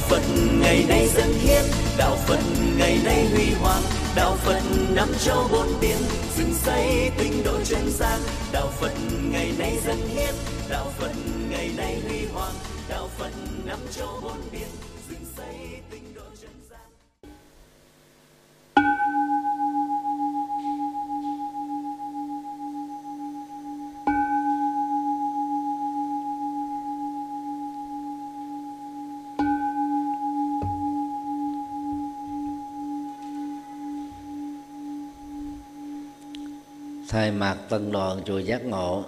Phật ngày nay dân hiến, đạo Phật ngày nay huy hoàng, đạo Phật năm châu bốn biển, dựng xây tinh độ chân gian. Đạo Phật ngày nay dân hiến, đạo Phật ngày nay huy hoàng, đạo Phật năm châu bốn biển, dựng xây tinh độ chân gian. Thay mặt Tân đoàn chùa Giác Ngộ,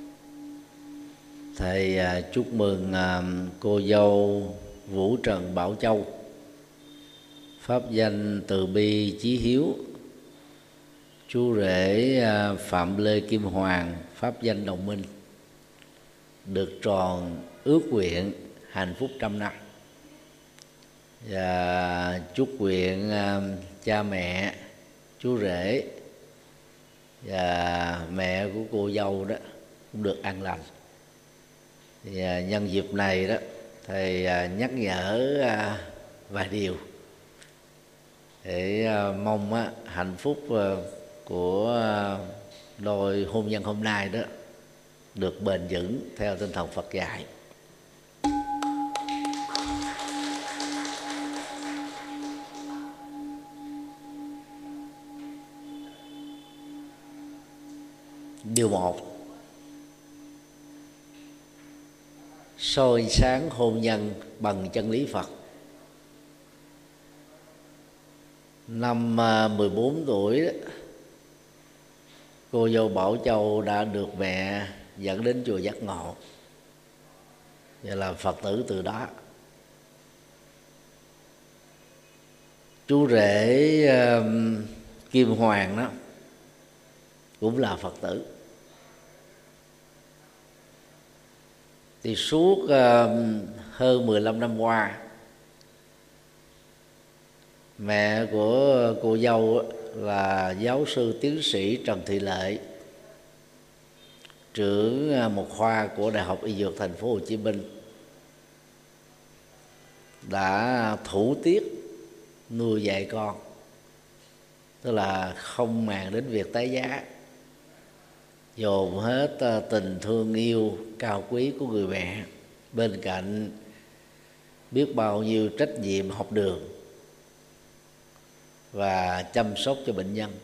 thầy chúc mừng cô dâu Vũ Trần Bảo Châu, pháp danh Từ Bi Chí Hiếu, chú rể Phạm Lê Kim Hoàng, pháp danh Đồng Minh, được tròn ước nguyện hạnh phúc 100 năm. Và chúc nguyện cha mẹ, chú rể và mẹ của cô dâu đó cũng được an lành. Thì nhân dịp này đó, thầy nhắc nhở vài điều để mong hạnh phúc của đôi hôn nhân hôm nay đó được bền vững theo tinh thần Phật dạy. Điều 1. Soi sáng hôn nhân bằng chân lý Phật. Năm 14 tuổi đó, cô dâu Bảo Châu đã được mẹ dẫn đến chùa Giác Ngộ và là Phật tử từ đó. Chú rể Kim Hoàng đó cũng là Phật tử. Thì suốt hơn 15 năm qua, mẹ của cô dâu là giáo sư tiến sĩ Trần Thị Lệ, trưởng một khoa của Đại học Y Dược Thành phố Hồ Chí Minh, đã thủ tiết nuôi dạy con, tức là không màng đến việc tái giá, dồn hết tình thương yêu cao quý của người mẹ, bên cạnh biết bao nhiêu trách nhiệm học đường và chăm sóc cho bệnh nhân.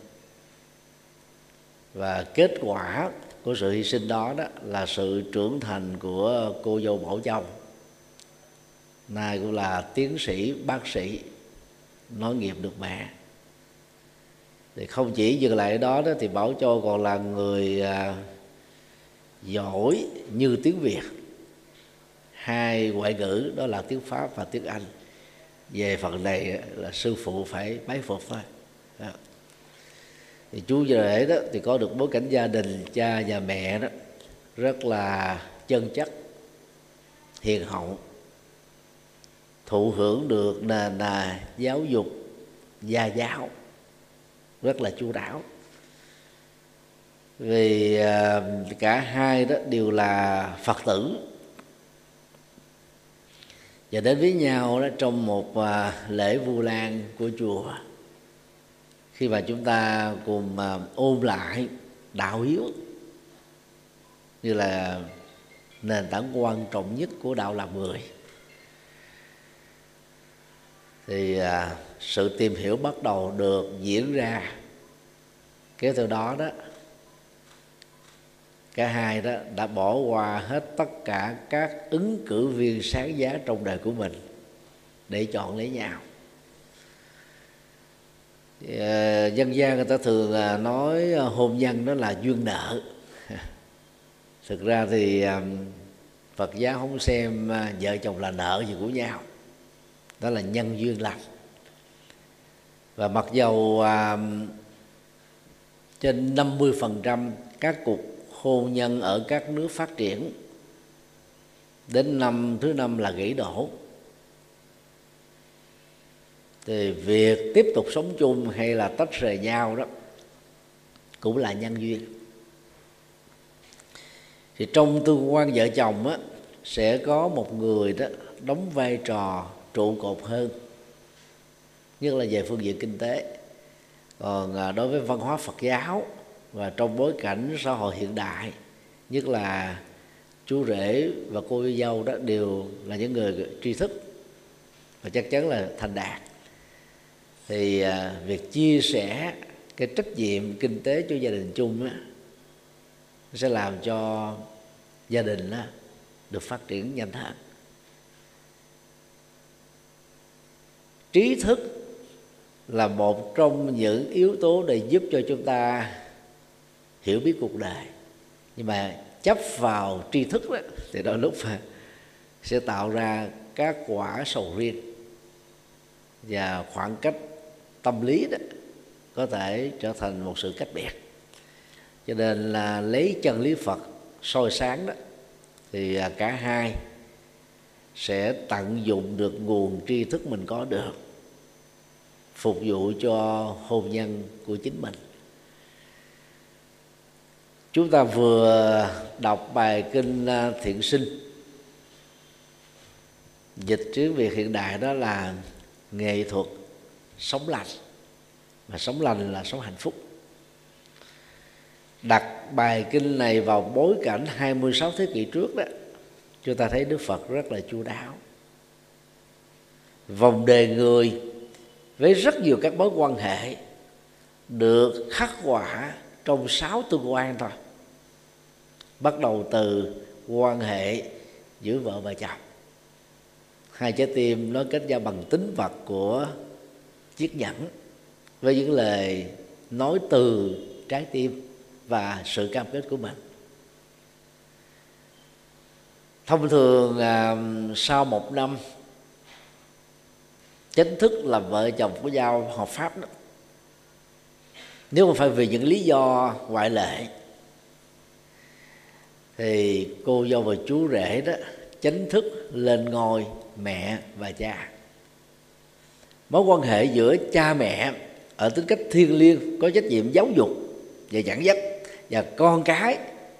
Và kết quả của sự hy sinh đó là sự trưởng thành của cô dâu Bảo Châu, nay cũng là tiến sĩ bác sĩ, nối nghiệp được mẹ. Thì không chỉ dừng lại ở đó, thì Bảo Châu còn là người giỏi như tiếng Việt, 2 ngoại ngữ đó là tiếng Pháp và tiếng Anh. Về phần này là sư phụ phải bái phục thôi. Thì chú rể đó thì có được bối cảnh gia đình cha và mẹ đó rất là chân chất, hiền hậu, thụ hưởng được nền giáo dục gia giáo rất là chu đáo. Vì cả hai đó đều là Phật tử, và đến với nhau đó trong một lễ Vu Lan của chùa, khi mà chúng ta cùng ôn lại đạo hiếu như là nền tảng quan trọng nhất của đạo làm người, thì sự tìm hiểu bắt đầu được diễn ra. Kéo theo đó đó, cả hai đó đã bỏ qua hết tất cả các ứng cử viên sáng giá trong đời của mình để chọn lấy nhau. Dân gian người ta thường nói hôn nhân đó là duyên nợ. Thực ra thì Phật giáo không xem vợ chồng là nợ gì của nhau, đó là nhân duyên lành. Và mặc dầu trên 50% các cuộc hôn nhân ở các nước phát triển đến năm thứ 5 là gãy đổ, thì việc tiếp tục sống chung hay là tách rời nhau đó cũng là nhân duyên. Thì trong tương quan vợ chồng á, sẽ có một người đó đóng vai trò trụ cột hơn, nhất là về phương diện kinh tế. Còn đối với văn hóa Phật giáo và trong bối cảnh xã hội hiện đại, nhất là chú rể và cô dâu đó đều là những người tri thức và chắc chắn là thành đạt, thì việc chia sẻ cái trách nhiệm kinh tế cho gia đình chung á, sẽ làm cho gia đình á, được phát triển nhanh hơn. Trí thức là một trong những yếu tố để giúp cho chúng ta hiểu biết cuộc đời, nhưng mà chấp vào tri thức đó, thì đôi lúc sẽ tạo ra các quả sầu riêng, và khoảng cách tâm lý đó có thể trở thành một sự cách biệt. Cho nên là lấy chân lý Phật soi sáng đó, thì cả hai sẽ tận dụng được nguồn tri thức mình có được, phục vụ cho hôn nhân của chính mình. Chúng ta vừa đọc bài kinh Thiện Sinh, dịch tiếng Việt hiện đại đó là nghệ thuật sống lành, mà sống lành là sống hạnh phúc. Đặt bài kinh này vào bối cảnh 26 thế kỷ trước đó, chúng ta thấy Đức Phật rất là chu đáo. Vòng đời người với rất nhiều các mối quan hệ được khắc họa trong 6 tương quan thôi. Bắt đầu từ quan hệ giữa vợ và chồng, hai trái tim nó kết giao bằng tính vật của chiếc nhẫn, với những lời nói từ trái tim và sự cam kết của mình. Thông thường sau 1 năm chính thức là vợ chồng của nhau hợp pháp đó, nếu không phải vì những lý do ngoại lệ, thì cô dâu và chú rể đó chính thức lên ngôi mẹ và cha. Mối quan hệ giữa cha mẹ ở tính cách thiêng liêng, có trách nhiệm giáo dục và dẫn dắt, và con cái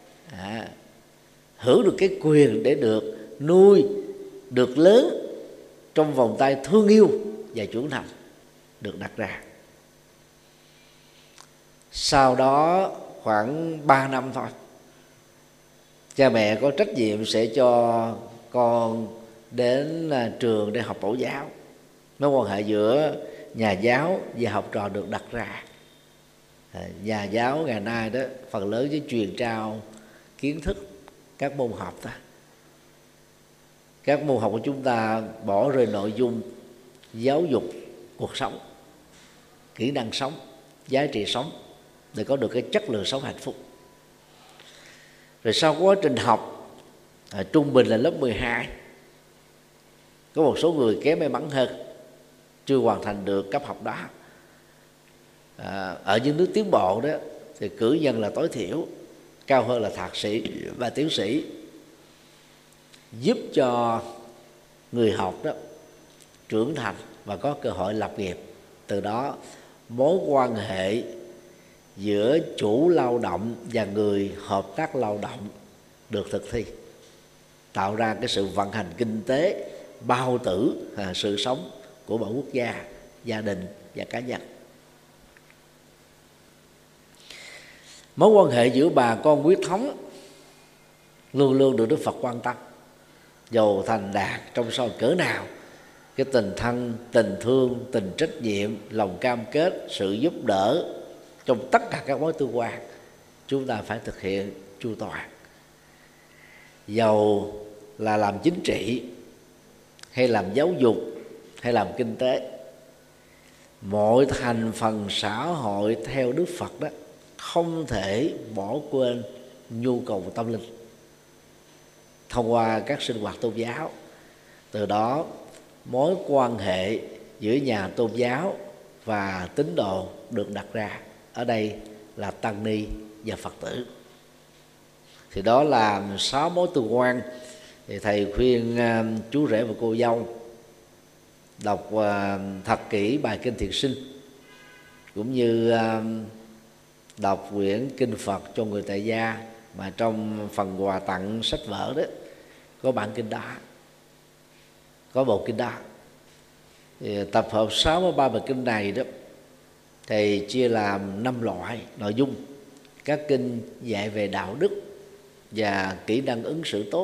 hưởng được cái quyền để được nuôi, được lớn trong vòng tay thương yêu và trưởng thành, được đặt ra. Sau đó khoảng 3 năm thôi, cha mẹ có trách nhiệm sẽ cho con đến trường để học mẫu giáo. Mối quan hệ giữa nhà giáo và học trò được đặt ra. Nhà giáo ngày nay đó phần lớn chỉ truyền trao kiến thức, các môn học ta. Các môn học của chúng ta bỏ rơi nội dung giáo dục cuộc sống, kỹ năng sống, giá trị sống, để có được cái chất lượng sống hạnh phúc. Rồi sau quá trình học, trung bình là lớp 12, có một số người kém may mắn hơn, chưa hoàn thành được cấp học đó. Ở những nước tiến bộ đó thì cử nhân là tối thiểu, cao hơn là thạc sĩ và tiến sĩ, giúp cho người học đó trưởng thành và có cơ hội lập nghiệp. Từ đó mối quan hệ giữa chủ lao động và người hợp tác lao động được thực thi, tạo ra cái sự vận hành kinh tế bao tử sự sống của mỗi quốc gia, gia đình và cá nhân. Mối quan hệ giữa bà con huyết thống luôn luôn được Đức Phật quan tâm. Dầu thành đạt trong sau cỡ nào, cái tình thân, tình thương, tình trách nhiệm, lòng cam kết, sự giúp đỡ trong tất cả các mối tương quan, chúng ta phải thực hiện chu toàn. Dầu là làm chính trị hay làm giáo dục hay làm kinh tế, mọi thành phần xã hội theo Đức Phật đó không thể bỏ quên nhu cầu tâm linh thông qua các sinh hoạt tôn giáo. Từ đó mối quan hệ giữa nhà tôn giáo và tín đồ được đặt ra, ở đây là tăng ni và Phật tử. Thì đó là 6 mối tương quan. Thì thầy khuyên chú rể và cô dâu đọc thật kỹ bài kinh Thiện Sinh, cũng như đọc quyển kinh Phật cho người tại gia, mà trong phần quà tặng sách vở đó có bản kinh đó, có bộ kinh đó, Thì tập hợp 63 bài kinh này đó thầy chia làm 5 loại nội dung. Các kinh dạy về đạo đức và kỹ năng ứng xử tốt,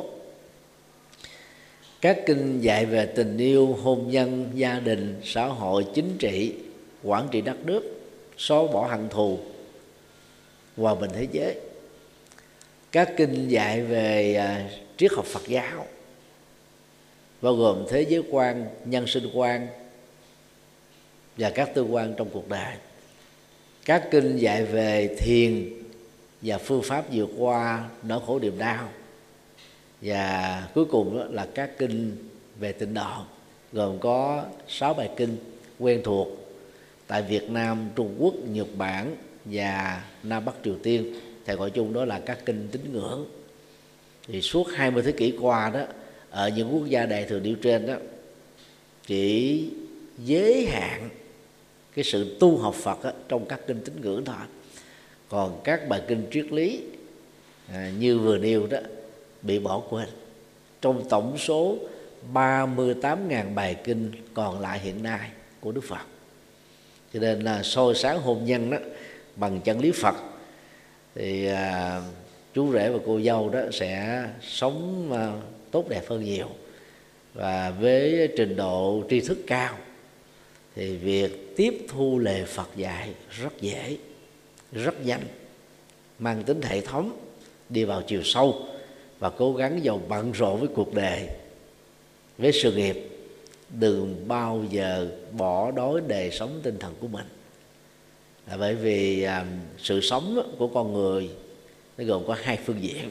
các kinh dạy về tình yêu, hôn nhân, gia đình, xã hội, chính trị, quản trị đất nước, xóa bỏ hận thù, hòa bình thế giới, các kinh dạy về triết học Phật giáo bao gồm thế giới quan, nhân sinh quan và các tư quan trong cuộc đời, các kinh dạy về thiền và phương pháp vượt qua nỗi khổ niềm đau, và cuối cùng đó là các kinh về tịnh độ, gồm có 6 bài kinh quen thuộc tại Việt Nam, Trung Quốc, Nhật Bản và Nam Bắc Triều Tiên. Thầy gọi chung đó là các kinh tín ngưỡng. Thì suốt 20 thế kỷ qua đó, ở những quốc gia đại thừa nêu trên đó, chỉ giới hạn cái sự tu học Phật đó, trong các kinh tín ngưỡng thôi. Còn các bài kinh triết lý như vừa nêu đó bị bỏ quên trong tổng số 38.000 bài kinh còn lại hiện nay của Đức Phật. Cho nên là soi sáng hôn nhân đó bằng chân lý Phật thì chú rể và cô dâu đó sẽ sống tốt đẹp hơn nhiều. Và với trình độ tri thức cao thì việc tiếp thu lời Phật dạy rất dễ, rất nhanh, mang tính hệ thống, đi vào chiều sâu và cố gắng dầu bận rộn với cuộc đời, với sự nghiệp, đừng bao giờ bỏ đói đời sống tinh thần của mình. Bởi vì sự sống của con người nó gồm có 2 phương diện: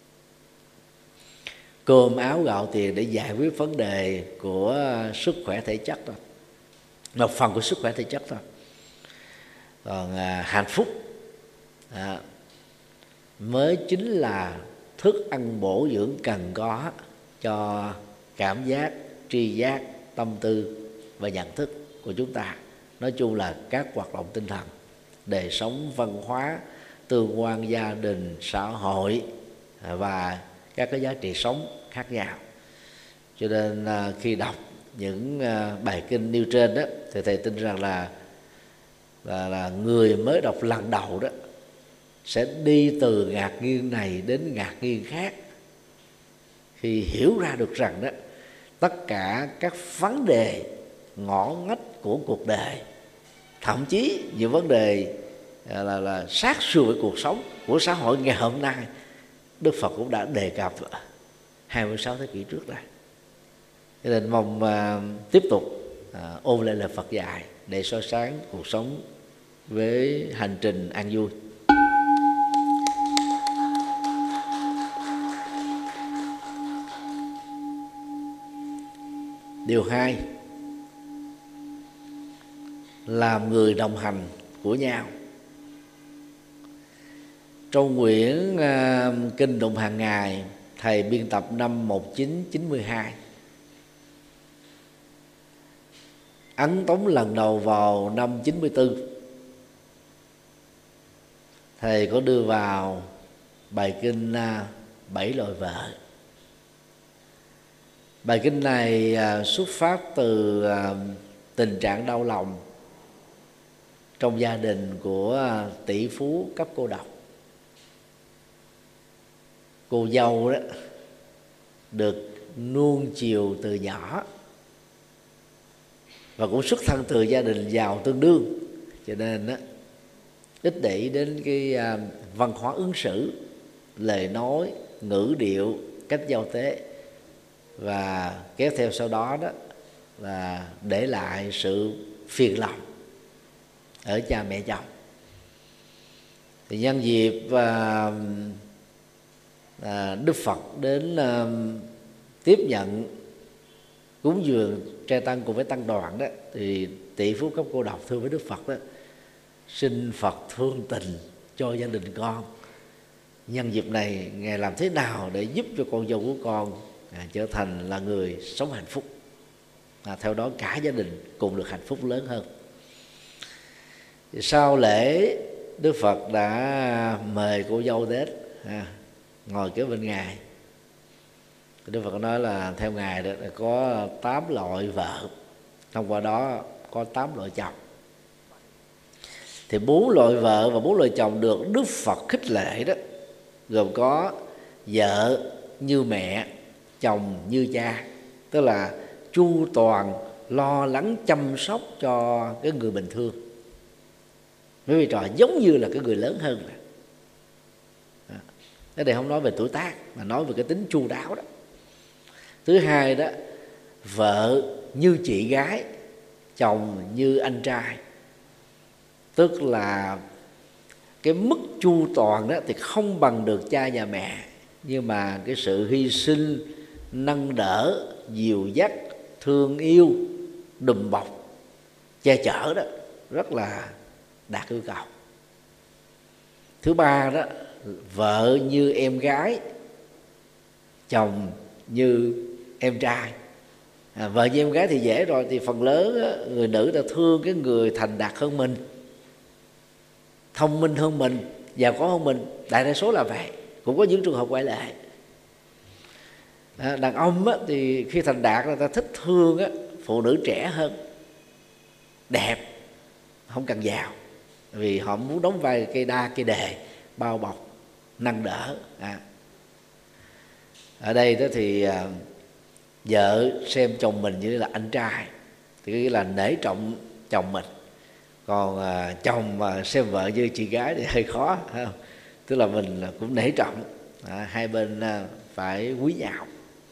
cơm áo gạo tiền để giải quyết vấn đề của sức khỏe thể chất thôi, một phần của sức khỏe thể chất thôi. Còn hạnh phúc mới chính là thức ăn bổ dưỡng cần có cho cảm giác, tri giác, tâm tư và nhận thức của chúng ta. Nói chung là các hoạt động tinh thần, đời sống văn hóa, tương quan gia đình, xã hội và các cái giá trị sống khác nhau. Cho nên khi đọc những bài kinh nêu trên đó thì thầy tin rằng là người mới đọc lần đầu đó sẽ đi từ ngạc nhiên này đến ngạc nhiên khác khi hiểu ra được rằng đó tất cả các vấn đề ngõ ngách của cuộc đời, thậm chí những vấn đề là sát sườn với cuộc sống của xã hội ngày hôm nay, Đức Phật cũng đã đề cập 26 thế kỷ trước đây. Cho nên mong tiếp tục ôn lại lời Phật dạy để soi sáng cuộc sống với hành trình an vui. Điều 2, làm người đồng hành của nhau. Trong quyển Kinh Tụng Hàng Ngày, thầy biên tập năm 1992, ấn tống lần đầu vào năm 94. Thầy có đưa vào bài kinh 7 loại vợ. Bài kinh này xuất phát từ tình trạng đau lòng trong gia đình của tỷ phú cấp cô độc. Cô dâu đó được nuông chiều từ nhỏ và cũng xuất thân từ gia đình giàu tương đương, cho nên đó ít để ý đến cái văn hóa ứng xử, lời nói, ngữ điệu, cách giao tế, và kéo theo sau đó đó là để lại sự phiền lòng ở cha mẹ chồng. Thì nhân dịp Đức Phật đến tiếp nhận cúng dường trai tăng cùng với tăng đoàn đó, thì tỷ phú cấp cô độc thưa với Đức Phật đó: xin Phật thương tình cho gia đình con. Nhân dịp này Ngài làm thế nào để giúp cho con dâu của con trở thành là người sống hạnh phúc, theo đó cả gia đình cùng được hạnh phúc lớn hơn. Thì sau lễ, Đức Phật đã mời cô dâu đến ngồi kế bên Ngài. Đức Phật nói là theo Ngài đó có 8 loại vợ Thông qua đó có 8 loại chồng. Thì 4 loại vợ và 4 loại chồng được Đức Phật khích lệ đó gồm có vợ như mẹ, chồng như cha, tức là chu toàn lo lắng chăm sóc cho cái người bình thường, với vai trò giống như là cái người lớn hơn. Cái này không nói về tuổi tác mà nói về cái tính chu đáo đó. Thứ hai đó, vợ như chị gái, chồng như anh trai, tức là cái mức chu toàn đó thì không bằng được cha và mẹ, nhưng mà cái sự hy sinh, nâng đỡ, dìu dắt, thương yêu, đùm bọc, che chở đó rất là đạt yêu cầu. Thứ ba đó, vợ như em gái, chồng như em trai. Vợ như em gái thì dễ rồi, thì phần lớn người nữ ta thương cái người thành đạt hơn mình, thông minh hơn mình, giàu có hơn mình. Đại đa số là vậy, cũng có những trường hợp ngoại lệ. Đàn ông thì khi thành đạt người ta thích thương phụ nữ trẻ hơn, đẹp, không cần giàu, vì họ muốn đóng vai cây đa cây đề, bao bọc, nâng đỡ. Ở đây đó thì vợ xem chồng mình như là anh trai thì nghĩa là nể trọng chồng mình, còn chồng mà xem vợ như chị gái thì hơi khó, không? Tức là mình cũng nể trọng, hai bên phải quý nhau.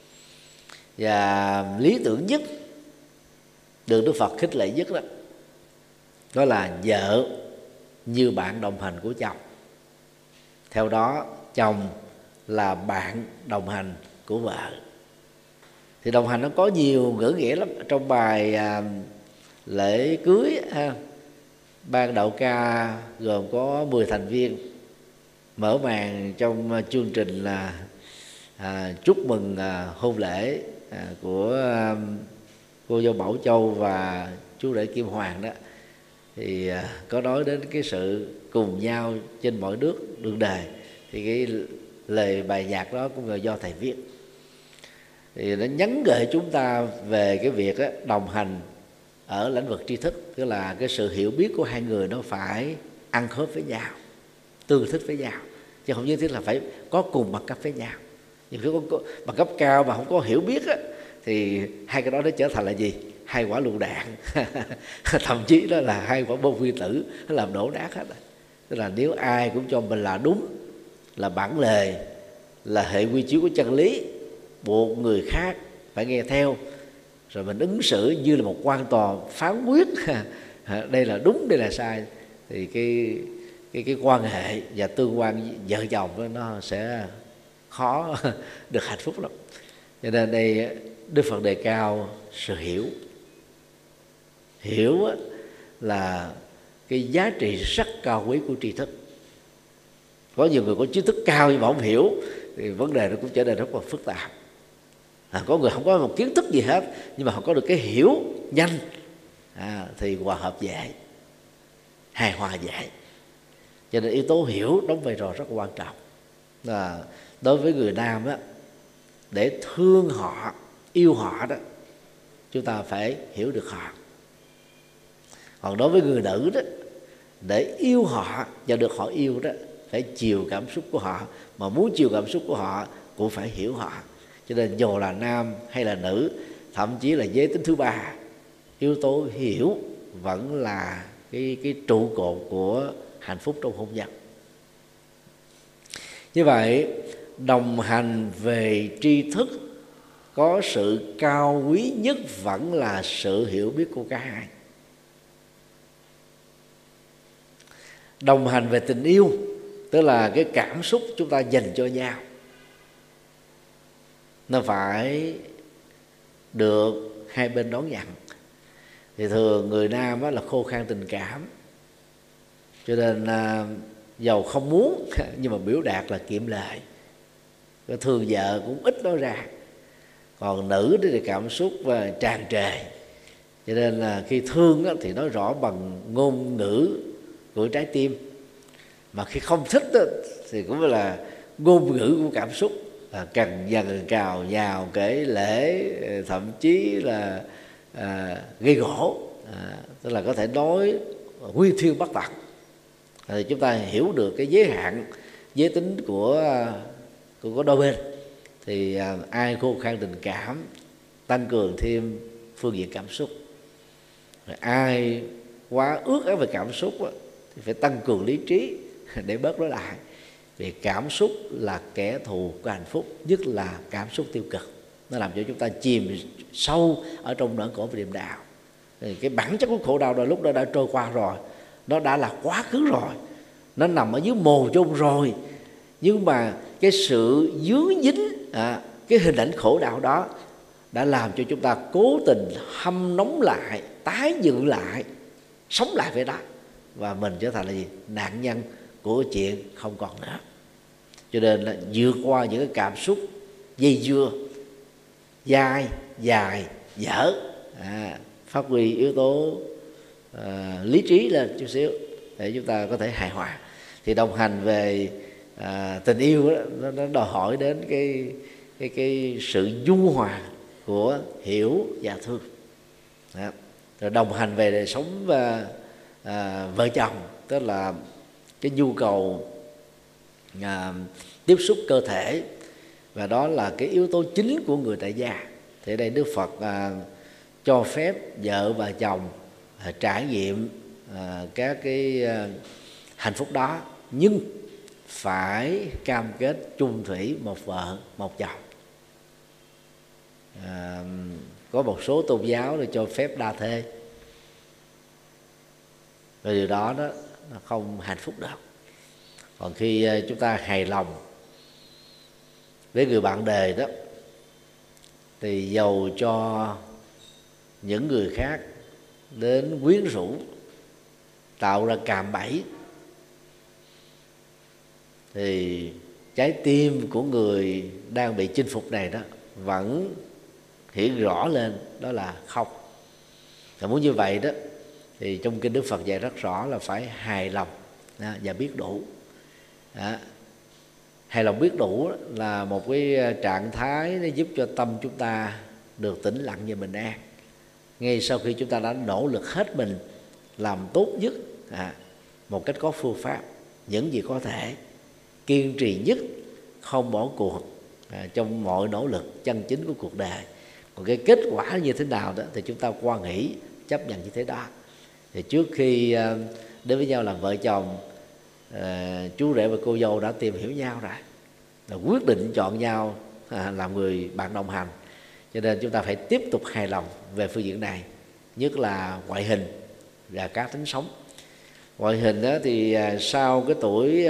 Và lý tưởng nhất được Đức Phật khích lệ nhất đó là vợ như bạn đồng hành của chồng. Theo đó chồng là bạn đồng hành của vợ. Thì đồng hành nó có nhiều ngữ nghĩa lắm. Trong bài lễ cưới ban đậu ca gồm có 10 thành viên, mở màn trong chương trình là chúc mừng hôn lễ của cô dâu Bảo Châu và chú rể Kim Hoàng đó, thì có nói đến cái sự cùng nhau trên mọi nước đường đời. Thì cái lời bài nhạc đó cũng là do thầy viết, thì nó nhấn gợi chúng ta về cái việc đồng hành ở lĩnh vực tri thức, tức là cái sự hiểu biết của hai người nó phải ăn khớp với nhau, tương thích với nhau, chứ không nhất thiết là phải có cùng bằng cấp với nhau. Nhưng khi có bằng cấp cao mà không có hiểu biết thì hai cái đó nó trở thành là gì? Hai quả lựu đạn thậm chí đó là hai quả bom nguyên tử, nó làm đổ nát hết. Tức là nếu ai cũng cho mình là đúng, là bản lề, là hệ quy chiếu của chân lý, buộc người khác phải nghe theo, rồi mình ứng xử như là một quan tòa phán quyết đây là đúng, đây là sai, thì cái quan hệ và tương quan vợ chồng đó, nó sẽ khó được hạnh phúc lắm. Cho nên đây Đức Phật đề cao sự hiểu là cái giá trị rất cao quý của tri thức. Có nhiều người có trí thức cao nhưng mà không hiểu thì vấn đề nó cũng trở nên rất là phức tạp. Có người không có một kiến thức gì hết nhưng mà họ có được cái hiểu nhanh thì hòa hợp dễ, hài hòa dễ. Cho nên yếu tố hiểu đóng vai trò rất quan trọng. Đối với người nam đó, để thương họ, yêu họ đó, chúng ta phải hiểu được họ. Còn đối với người nữ đó, để yêu họ và được họ yêu đó, phải chiều cảm xúc của họ, mà muốn chiều cảm xúc của họ cũng phải hiểu họ. Cho nên dù là nam hay là nữ, thậm chí là giới tính thứ ba, yếu tố hiểu vẫn là cái trụ cột của hạnh phúc trong hôn nhân. Như vậy, đồng hành về tri thức có sự cao quý nhất vẫn là sự hiểu biết của cả hai. Đồng hành về tình yêu, tức là cái cảm xúc chúng ta dành cho nhau, nó phải được hai bên đón nhận. Thì thường người nam là khô khan tình cảm, cho nên dầu không muốn nhưng mà biểu đạt là kiệm lời, thương vợ cũng ít nói ra. Còn nữ thì cảm xúc tràn trề, cho nên là khi thương thì nói rõ bằng ngôn ngữ của trái tim, mà khi không thích thì cũng là ngôn ngữ của cảm xúc, cần dần cào nhào kể lễ, thậm chí là gây gỗ, tức là có thể nói nguyên thuyên bất tận. Thì chúng ta hiểu được cái giới hạn giới tính của đôi bên, thì ai khô khan tình cảm tăng cường thêm phương diện cảm xúc, rồi ai quá ước áo về cảm xúc thì phải tăng cường lý trí để bớt nó lại. Vì cảm xúc là kẻ thù của hạnh phúc, nhất là cảm xúc tiêu cực. Nó làm cho chúng ta chìm sâu ở trong nỗi khổ và niềm đạo. Thì cái bản chất của khổ đau là lúc đó đã trôi qua rồi, nó đã là quá khứ rồi, nó nằm ở dưới mồ chôn rồi. Nhưng mà cái sự dướng dính cái hình ảnh khổ đau đó đã làm cho chúng ta cố tình hâm nóng lại, tái dựng lại, sống lại với đó, và mình trở thành là gì? Nạn nhân của chuyện không còn nữa. Cho nên là vượt qua những cái cảm xúc dây dưa, dai, dài, dở, phát huy yếu tố lý trí lên chút xíu để chúng ta có thể hài hòa. Thì đồng hành về tình yêu đó, nó đòi hỏi đến cái sự dung hòa của hiểu và thương. Đó. Rồi đồng hành về đời sống vợ chồng, tức là cái nhu cầu tiếp xúc cơ thể, và đó là cái yếu tố chính của người tại gia. Thì ở đây Đức Phật cho phép vợ và chồng trải nghiệm các cái hạnh phúc đó, nhưng phải cam kết chung thủy một vợ một chồng. Có một số tôn giáo để cho phép đa thê, và điều đó nó không hạnh phúc được. Còn khi chúng ta hài lòng với người bạn đời đó, thì dầu cho những người khác đến quyến rũ, tạo ra cạm bẫy, thì trái tim của người đang bị chinh phục này đó vẫn hiện rõ lên, đó là không. Và muốn như vậy đó thì trong kinh Đức Phật dạy rất rõ là phải hài lòng và biết đủ. Hài lòng biết đủ là một cái trạng thái để giúp cho tâm chúng ta được tĩnh lặng và bình an. Ngay sau khi chúng ta đã nỗ lực hết mình làm tốt nhất một cách có phương pháp, những gì có thể, kiên trì nhất, không bỏ cuộc trong mọi nỗ lực chân chính của cuộc đời. Còn cái kết quả như thế nào đó thì chúng ta quan nghĩ, chấp nhận như thế đó. Thì trước khi đến với nhau làm vợ chồng, chú rể và cô dâu đã tìm hiểu nhau rồi, là quyết định chọn nhau làm người bạn đồng hành. Cho nên chúng ta phải tiếp tục hài lòng về phương diện này, nhất là ngoại hình và cá tính sống. Ngoại hình đó thì sau cái tuổi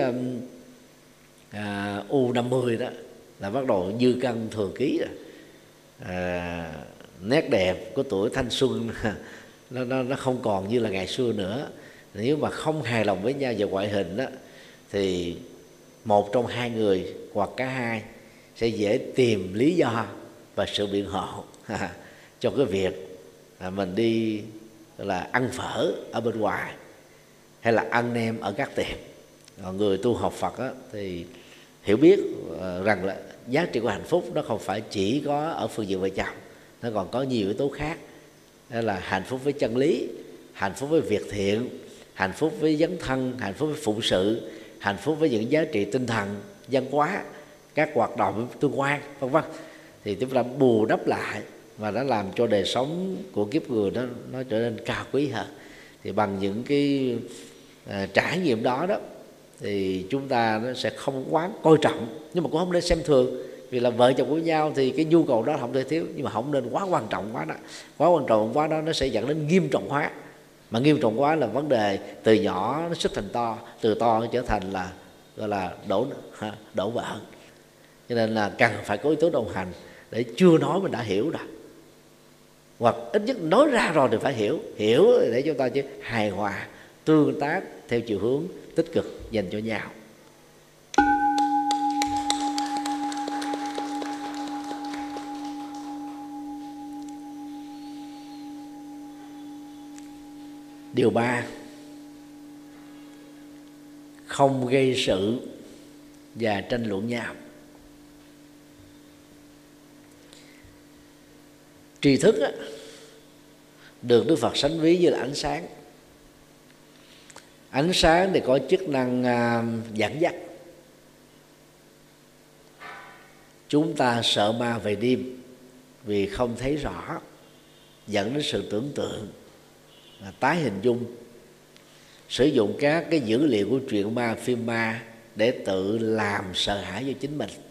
U50 đó là bắt đầu dư cân thừa ký rồi. Nét đẹp của tuổi thanh xuân nó không còn như là ngày xưa nữa. Nếu mà không hài lòng với nhau về ngoại hình đó, thì một trong hai người hoặc cả hai sẽ dễ tìm lý do và sự biện hộ cho cái việc mình đi là ăn phở ở bên ngoài hay là ăn nem ở các tiệm. Còn người tu học Phật á, thì hiểu biết rằng là giá trị của hạnh phúc nó không phải chỉ có ở phương diện vợ chồng, nó còn có nhiều yếu tố khác. Đó là hạnh phúc với chân lý, hạnh phúc với việc thiện, hạnh phúc với dấn thân, hạnh phúc với phụng sự, hạnh phúc với những giá trị tinh thần, văn hóa, các hoạt động tương quan, vân vân. Thì chúng ta bù đắp lại và nó làm cho đời sống của kiếp người nó trở nên cao quý hơn. Thì bằng những cái trải nghiệm đó thì chúng ta nó sẽ không quá coi trọng, nhưng mà cũng không nên xem thường. Vì là vợ chồng của nhau thì cái nhu cầu đó không thể thiếu, nhưng mà không nên quá quan trọng quá đó. Quá quan trọng quá đó nó sẽ dẫn đến nghiêm trọng hóa. Mà nghiêm trọng quá là vấn đề từ nhỏ nó xuất thành to, từ to nó trở thành là gọi là đổ vỡ. Cho nên là cần phải có yếu tố đồng hành, để chưa nói mình đã hiểu rồi, hoặc ít nhất nói ra rồi thì phải hiểu để chúng ta chứ hài hòa tương tác theo chiều hướng tích cực dành cho nhau. Điều 3, không gây sự và tranh luận nhau. Tri thức được Đức Phật sánh ví như là ánh sáng. Ánh sáng thì có chức năng dẫn dắt. Chúng ta sợ ma về đêm vì không thấy rõ, dẫn đến sự tưởng tượng, tái hình dung, sử dụng các cái dữ liệu của truyện ma, phim ma để tự làm sợ hãi cho chính mình.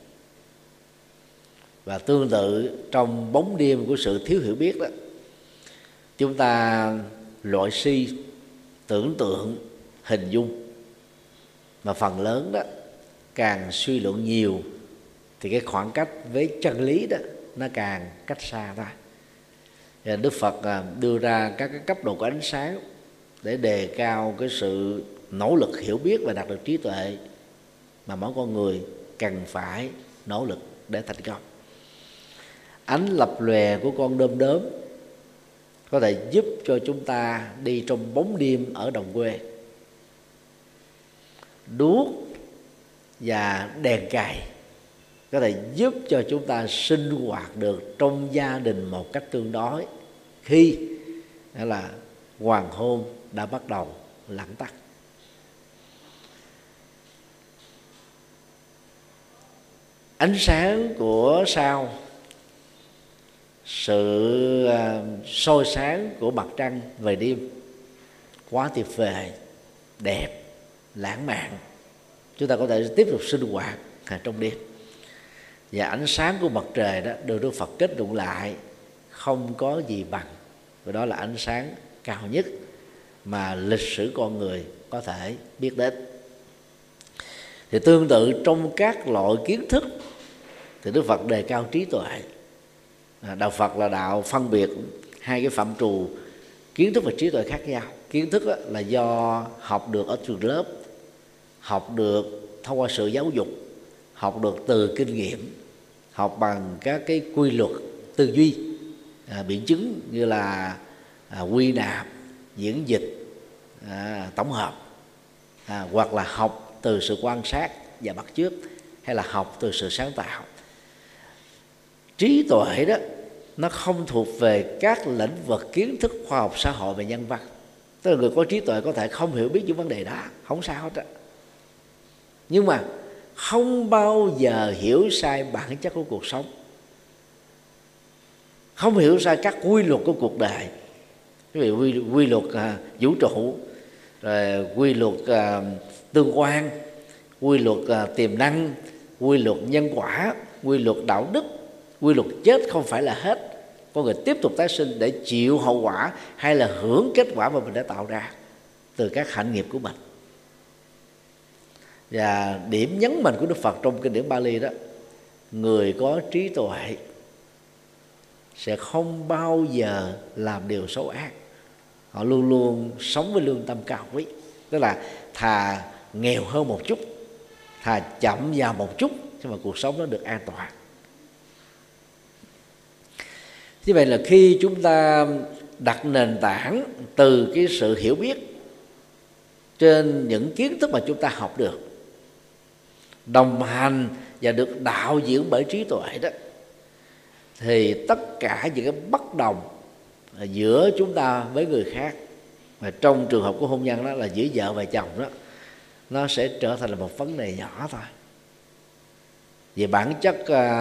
Và tương tự trong bóng đêm của sự thiếu hiểu biết đó, chúng ta loại suy, tưởng tượng, hình dung, mà phần lớn đó càng suy luận nhiều thì cái khoảng cách với chân lý đó nó càng cách xa ra. Đức Phật đưa ra các cái cấp độ của ánh sáng để đề cao cái sự nỗ lực hiểu biết và đạt được trí tuệ mà mỗi con người cần phải nỗ lực để thành công. Ánh lập lòe của con đom đóm có thể giúp cho chúng ta đi trong bóng đêm ở đồng quê. Đuốc và đèn cày có thể giúp cho chúng ta sinh hoạt được trong gia đình một cách tương đối khi là hoàng hôn đã bắt đầu lặn tắt. Ánh sáng của sao, sự soi sáng của mặt trăng về đêm quá tuyệt vời, đẹp, lãng mạn. Chúng ta có thể tiếp tục sinh hoạt trong đêm. Và ánh sáng của mặt trời đó được Đức Phật kết luận lại không có gì bằng, và đó là ánh sáng cao nhất mà lịch sử con người có thể biết đến. Thì tương tự trong các loại kiến thức thì Đức Phật đề cao trí tuệ. Đạo Phật là đạo phân biệt hai cái phạm trù kiến thức và trí tuệ khác nhau. Kiến thức là do học được ở trường lớp, học được thông qua sự giáo dục, học được từ kinh nghiệm, học bằng các cái quy luật tư duy, biện chứng như là quy nạp, diễn dịch, tổng hợp, hoặc là học từ sự quan sát và bắt chước, hay là học từ sự sáng tạo. Trí tuệ đó nó không thuộc về các lĩnh vực kiến thức khoa học xã hội và nhân văn. Tức là người có trí tuệ có thể không hiểu biết những vấn đề đó, không sao hết á, nhưng mà không bao giờ hiểu sai bản chất của cuộc sống, không hiểu sai các quy luật của cuộc đời. Ví dụ quy luật vũ trụ, rồi quy luật tương quan, quy luật tiềm năng, quy luật nhân quả, quy luật đạo đức, quy luật chết không phải là hết. Con người tiếp tục tái sinh để chịu hậu quả hay là hưởng kết quả mà mình đã tạo ra từ các hạnh nghiệp của mình. Và điểm nhấn mạnh của Đức Phật trong kinh điển Bali đó, người có trí tuệ sẽ không bao giờ làm điều xấu ác. Họ luôn luôn sống với lương tâm cao quý. Tức là thà nghèo hơn một chút, thà chậm vào một chút, nhưng mà cuộc sống nó được an toàn. Như vậy là khi chúng ta đặt nền tảng từ cái sự hiểu biết trên những kiến thức mà chúng ta học được, đồng hành và được đạo diễn bởi trí tuệ đó, thì tất cả những cái bất đồng giữa chúng ta với người khác, mà trong trường hợp của hôn nhân đó là giữa vợ và chồng đó, nó sẽ trở thành là một vấn đề nhỏ thôi. Về bản chất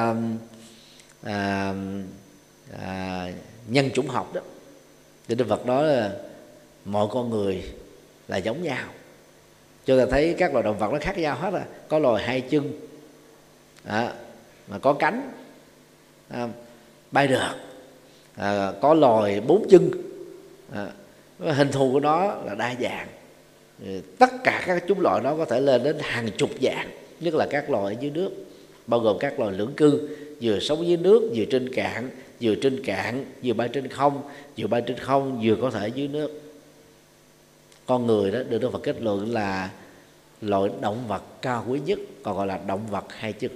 nhân chủng học đó, thì Đức Phật nói là mọi con người là giống nhau. Chúng ta thấy các loài động vật nó khác nhau hết rồi. Có loài hai chân mà có cánh, bay được, có loài bốn chân, hình thù của nó là đa dạng. Tất cả các chủng loại đó có thể lên đến hàng chục dạng, nhất là các loài ở dưới nước, bao gồm các loài lưỡng cư, vừa sống dưới nước, vừa trên cạn, vừa trên cạn, vừa bay trên không, vừa bay trên không, vừa có thể dưới nước. Con người đó được Đức Phật kết luận là loại động vật cao quý nhất, còn gọi là động vật hai chân.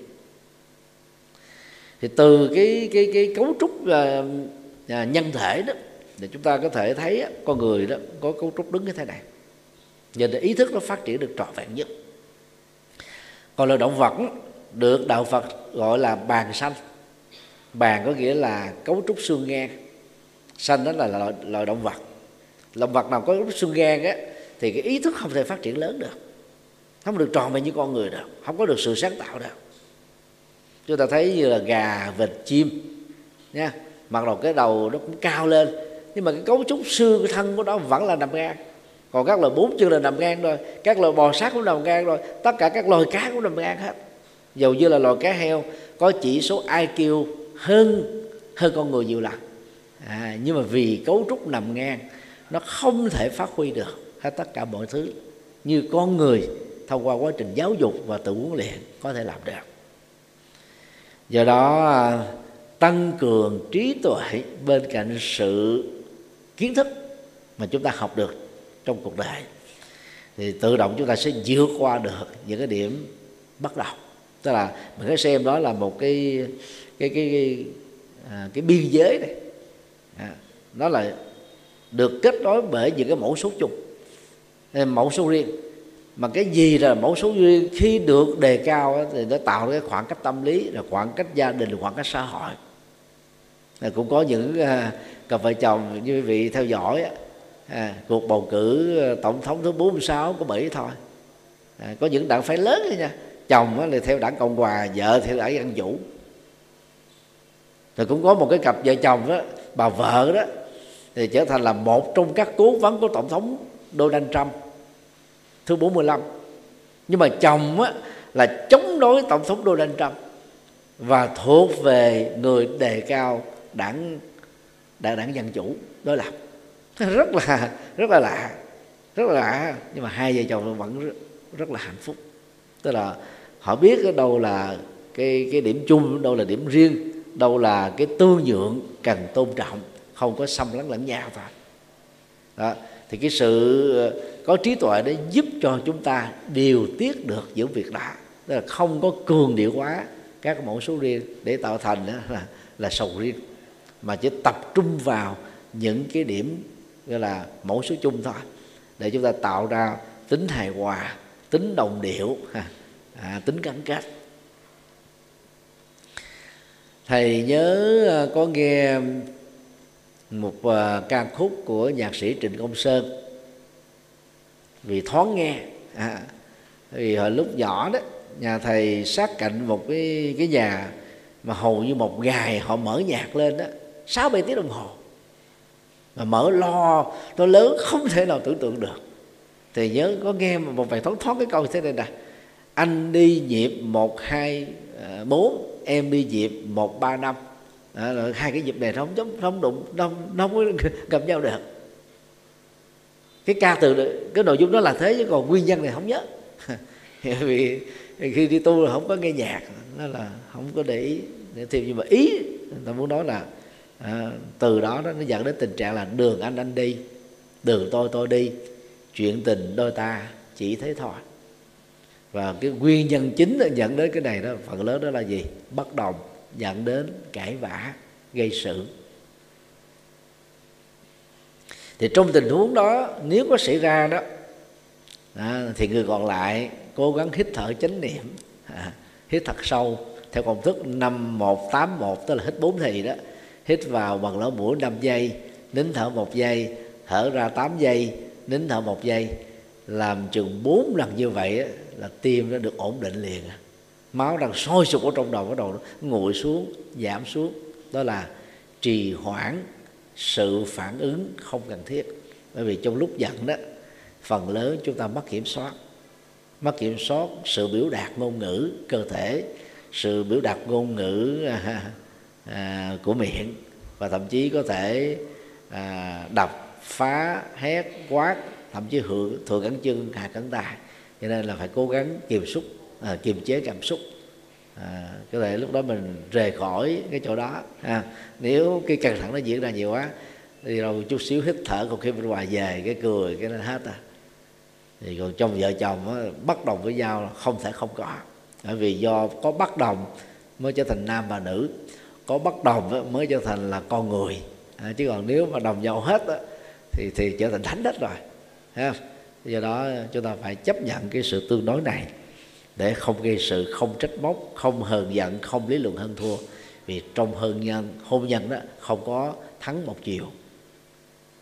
Thì từ cái cấu trúc nhân thể đó, để chúng ta có thể thấy con người đó có cấu trúc đứng như thế này, nên ý thức nó phát triển được trọn vẹn nhất. Còn là động vật được đạo Phật gọi là bàn sanh. Bàn có nghĩa là cấu trúc xương ngang, Sanh đó là loài động vật. Động vật nào có xương gan á thì cái ý thức không thể phát triển lớn được, không được tròn vẹn như con người được, không có được sự sáng tạo được. Chúng ta thấy như là gà, vịt, chim nha, mặc dù cái đầu nó cũng cao lên nhưng mà cái cấu trúc xương cái thân của nó vẫn là nằm ngang. Còn các loài bốn chân là nằm ngang rồi, các loài bò sát cũng nằm ngang rồi, tất cả các loài cá cũng nằm ngang hết. Dầu như là loài cá heo có chỉ số IQ hơn con người nhiều lần, nhưng mà vì cấu trúc nằm ngang nó không thể phát huy được hết tất cả mọi thứ như con người thông qua quá trình giáo dục và tự huấn luyện có thể làm được. Do đó tăng cường trí tuệ bên cạnh sự kiến thức mà chúng ta học được trong cuộc đời thì tự động chúng ta sẽ vượt qua được những cái điểm bắt đầu. Tức là mình có xem đó là một cái biên giới này, nó là được kết nối bởi những cái mẫu số chung, mẫu số riêng. Mà cái gì là mẫu số riêng khi được đề cao thì nó tạo cái khoảng cách tâm lý, là khoảng cách gia đình, khoảng cách xã hội. Cũng có những cặp vợ chồng như quý vị theo dõi cuộc bầu cử tổng thống thứ 46 của Mỹ thôi, có những đảng phái lớn thôi nha, chồng là theo đảng Cộng hòa, vợ theo đảng Dân chủ. Rồi cũng có một cái cặp vợ chồng đó, bà vợ đó thì trở thành là một trong các cố vấn của tổng thống Donald Trump thứ 45, nhưng mà chồng á, là chống đối tổng thống Donald Trump và thuộc về người đề cao đảng Dân chủ đối lập. Rất là lạ, nhưng mà hai vợ chồng vẫn rất là hạnh phúc. Tức là họ biết ở đâu là cái điểm chung, đâu là điểm riêng, đâu là cái tương nhượng cần tôn trọng, không có xâm lấn lẫn nhau thôi. Đó, thì cái sự có trí tuệ để giúp cho chúng ta điều tiết được những việc đó, tức là không có cường điệu hóa các mẫu số riêng để tạo thành là sầu riêng, mà chỉ tập trung vào những cái điểm gọi là mẫu số chung thôi, để chúng ta tạo ra tính hài hòa, tính đồng điệu, tính gắn kết. Thầy nhớ có nghe một ca khúc của nhạc sĩ Trịnh Công Sơn, vì thoáng nghe. Vì hồi lúc nhỏ đó, nhà thầy sát cạnh một cái nhà mà hầu như một ngày họ mở nhạc lên đó 6-7 tiếng đồng hồ, mà mở lo nó lớn không thể nào tưởng tượng được. Thì nhớ có nghe một vài thoáng cái câu thế này nè: anh đi nhịp 1, 2, 4, em đi nhịp 1, 3, 5. Hai cái nhịp này nó không đụng, nó không có gặp nhau được. Cái ca từ, cái nội dung đó là thế, chứ còn nguyên nhân này không nhớ. Vì khi đi tu là không có nghe nhạc, nó là không có để ý để thêm. Nhưng mà ý người ta muốn nói là từ đó nó dẫn đến tình trạng là đường anh đi, đường tôi đi, chuyện tình đôi ta chỉ thế thôi. Và cái nguyên nhân chính dẫn đến cái này đó, phần lớn đó là gì? Bất đồng dẫn đến cãi vã, gây sự. Thì trong tình huống đó, nếu có xảy ra đó, thì người còn lại cố gắng hít thở chánh niệm, hít thật sâu theo công thức 5-1-8-1, tức là hít 4 thì đó. Hít vào bằng lỗ mũi 5 giây, nín thở 1 giây, thở ra 8 giây, nín thở 1 giây. Làm chừng 4 lần như vậy là tim nó được ổn định liền. Máu đang sôi sục ở trong đầu, bắt đầu nó nguội xuống, giảm xuống. Đó là trì hoãn sự phản ứng không cần thiết. Bởi vì trong lúc giận đó, phần lớn chúng ta mất kiểm soát sự biểu đạt ngôn ngữ cơ thể, sự biểu đạt ngôn ngữ của miệng, và thậm chí có thể đập, phá, hét, quát, thậm chí thượng cẳng chân, hạ cẳng tay. Cho nên là phải cố gắng kiềm chế cảm xúc. Có thể lúc đó mình rời khỏi cái chỗ đó. Nếu cái căng thẳng nó diễn ra nhiều quá, đi đâu chút xíu hít thở, còn khi bên ngoài về cái cười cái nó hết. Thì còn trong vợ chồng bất đồng với nhau là không thể không có. Bởi vì do có bất đồng mới trở thành nam và nữ, có bất đồng mới trở thành là con người. Chứ còn nếu mà đồng nhau hết thì trở thành thánh hết rồi. Do đó chúng ta phải chấp nhận cái sự tương đối này, để không gây sự, không trách móc, không hờn giận, không lý luận hơn thua. Vì trong hôn nhân đó không có thắng một chiều,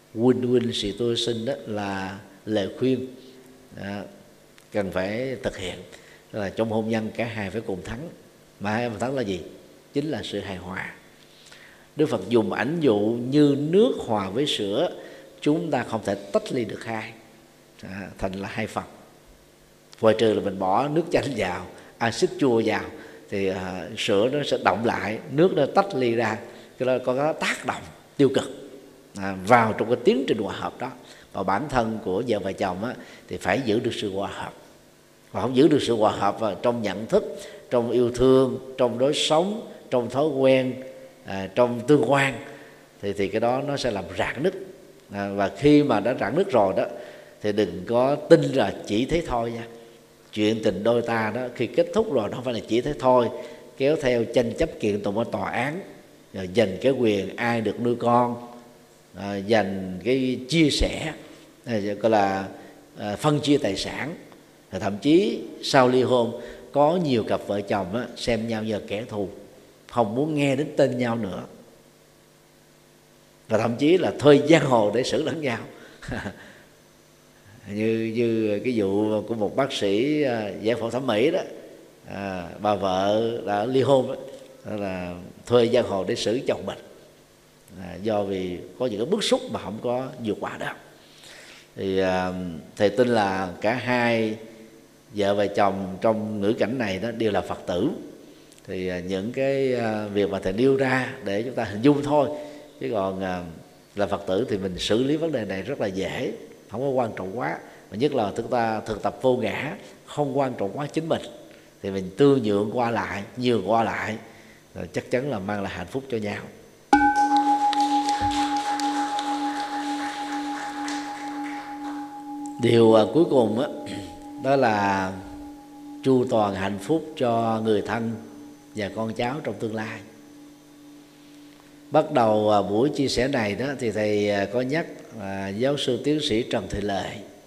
win-win situation đó là lời khuyên cần phải thực hiện. Đó là trong hôn nhân cả hai phải cùng thắng. Mà hai thắng là gì? Chính là sự hài hòa. Đức Phật dùng ảnh dụ như nước hòa với sữa, chúng ta không thể tách ly được hai, thành là hai phần. Ngoài trừ là mình bỏ nước chanh vào, axit chua vào, thì sữa nó sẽ động lại, nước nó tách ly ra, cái đó có cái tác động tiêu cực vào trong cái tiến trình hòa hợp đó. Và bản thân của vợ và chồng thì phải giữ được sự hòa hợp. Và không giữ được sự hòa hợp trong nhận thức, trong yêu thương, trong đối sống, trong thói quen, trong tương quan, thì cái đó nó sẽ làm rạn nứt. Và khi mà đã rạn nứt rồi đó, thì đừng có tin là chỉ thế thôi nha. Chuyện tình đôi ta đó khi kết thúc rồi, nó không phải là chỉ thế thôi, kéo theo tranh chấp kiện tụng ở tòa án, rồi giành cái quyền ai được nuôi con, giành cái chia sẻ, gọi là phân chia tài sản. Thậm chí sau ly hôn, có nhiều cặp vợ chồng xem nhau như là kẻ thù, không muốn nghe đến tên nhau nữa, và thậm chí là thuê giang hồ để xử lẫn nhau. như cái vụ của một bác sĩ giải phẫu thẩm mỹ đó, bà vợ đã ly hôn đó, là thuê giang hồ để xử chồng mình, do vì có những cái bức xúc mà không có vượt qua được. Thì thầy tin là cả hai vợ và chồng trong ngữ cảnh này đó đều là Phật tử. Thì những cái việc mà thầy nêu ra để chúng ta hình dung thôi, chứ còn là Phật tử thì mình xử lý vấn đề này rất là dễ, không có quan trọng quá. Mà nhất là chúng ta thực tập vô ngã, không quan trọng quá chính mình, thì mình tương nhượng qua lại, nhường qua lại, rồi chắc chắn là mang lại hạnh phúc cho nhau. Điều cuối cùng đó là chu toàn hạnh phúc cho người thân và con cháu trong tương lai. Bắt đầu buổi chia sẻ này đó thì thầy có nhắc giáo sư tiến sĩ Trần Thị Lệ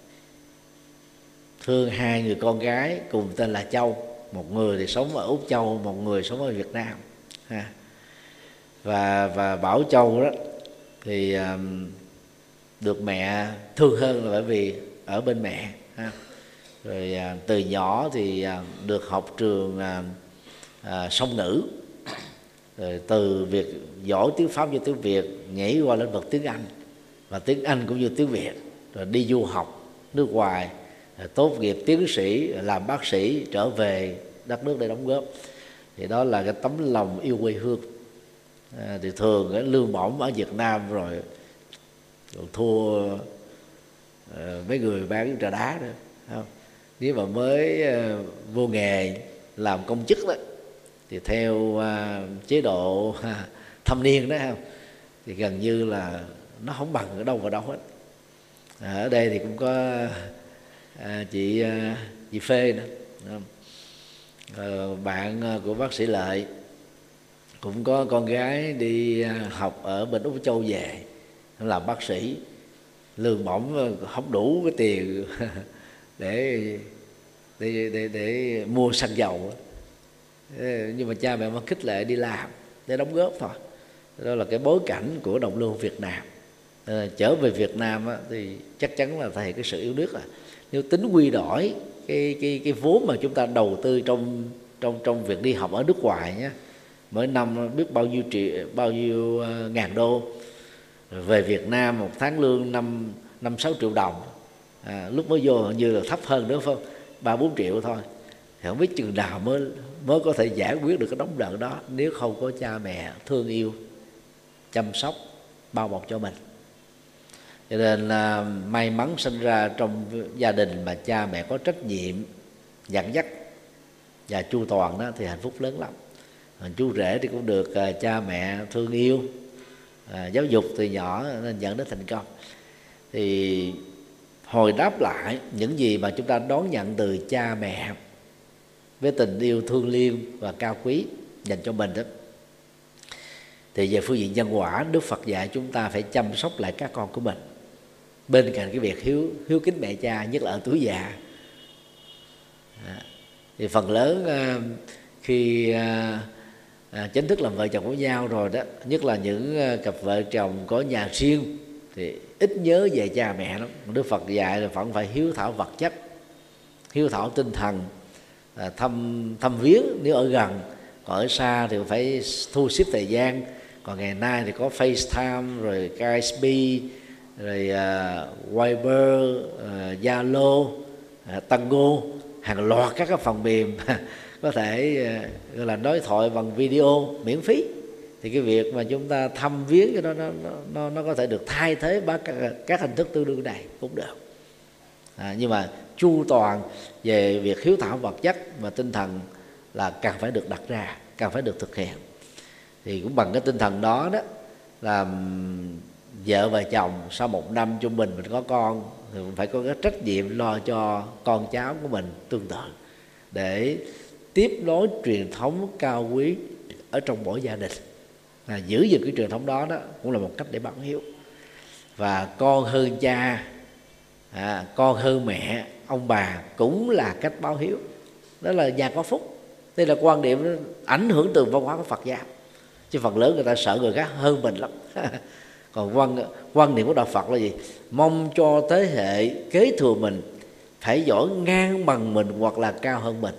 thương hai người con gái cùng tên là Châu. Một người thì sống ở Úc Châu, một người sống ở Việt Nam. Và Bảo Châu đó thì được mẹ thương hơn là bởi vì ở bên mẹ. Rồi từ nhỏ thì được học trường song ngữ, rồi từ việc giỏi tiếng Pháp với tiếng Việt nhảy qua lĩnh vực tiếng Anh, và tiếng Anh cũng như tiếng Việt, rồi đi du học nước ngoài, tốt nghiệp tiến sĩ, làm bác sĩ, trở về đất nước để đóng góp. Thì đó là cái tấm lòng yêu quê hương. Thì thường cái lương bổng ở Việt Nam rồi thua mấy người bán trà đá nữa, không? Nếu mà mới vô nghề làm công chức đó, thì theo chế độ thâm niên đó, không, thì gần như là nó không bằng ở đâu vào đâu hết. Ở đây thì cũng có chị Phê nữa, bạn của bác sĩ Lợi cũng có con gái đi học ở bên Úc Châu về làm bác sĩ, lương bổng không đủ cái tiền để mua xăng dầu, nhưng mà cha mẹ vẫn khích lệ đi làm để đóng góp thôi. Đó là cái bối cảnh của đồng lương Việt Nam. Trở về Việt Nam thì chắc chắn là thể cái sự yêu nước. Nếu tính quy đổi cái vốn mà chúng ta đầu tư trong việc đi học ở nước ngoài nhé, mỗi năm biết bao nhiêu ngàn đô, về Việt Nam một tháng lương 5-6 triệu đồng, lúc mới vô như là thấp hơn nữa phải không, 3-4 triệu thôi. Thì không biết chừng nào mới có thể giải quyết được cái đống nợ đó, nếu không có cha mẹ thương yêu, chăm sóc, bao bọc cho mình. Cho nên là may mắn sinh ra trong gia đình mà cha mẹ có trách nhiệm dẫn dắt và chu toàn đó, thì hạnh phúc lớn lắm. Chú rể thì cũng được cha mẹ thương yêu, giáo dục từ nhỏ nên dẫn đến thành công. Thì hồi đáp lại những gì mà chúng ta đón nhận từ cha mẹ với tình yêu thương liêng và cao quý dành cho mình đó, thì về phương diện nhân quả, Đức Phật dạy chúng ta phải chăm sóc lại các con của mình, bên cạnh cái việc hiếu kính mẹ cha, nhất là ở tuổi già. Thì phần lớn khi chính thức làm vợ chồng với nhau rồi đó, nhất là những cặp vợ chồng có nhà riêng thì ít nhớ về cha mẹ lắm. Đức Phật dạy là vẫn phải hiếu thảo vật chất, hiếu thảo tinh thần, thăm viếng nếu ở gần, còn ở xa thì phải thu xếp thời gian. Còn ngày nay thì có FaceTime, rồi Skype, rồi Viber, Zalo, Tango, hàng loạt các cái phần mềm có thể gọi là nói thoại bằng video miễn phí. Thì cái việc mà chúng ta thăm viếng cho nó có thể được thay thế bằng các hình thức tương đương này cũng được. Nhưng mà chu toàn về việc hiếu thảo vật chất và tinh thần là cần phải được đặt ra, cần phải được thực hiện. Thì cũng bằng cái tinh thần đó đó là vợ và chồng sau một năm trung bình mình có con thì mình phải có cái trách nhiệm lo cho con cháu của mình tương tự, để tiếp nối truyền thống cao quý ở trong mỗi gia đình. Giữ gìn cái truyền thống đó cũng là một cách để báo hiếu. Và con hơn cha, con hơn mẹ, ông bà cũng là cách báo hiếu. Đó là nhà có phúc. Đây là quan điểm ảnh hưởng từ văn hóa của Phật giáo. Chứ phần lớn người ta sợ người khác hơn mình lắm. Còn quan niệm của Đạo Phật là gì? Mong cho thế hệ kế thừa mình phải giỏi ngang bằng mình hoặc là cao hơn mình.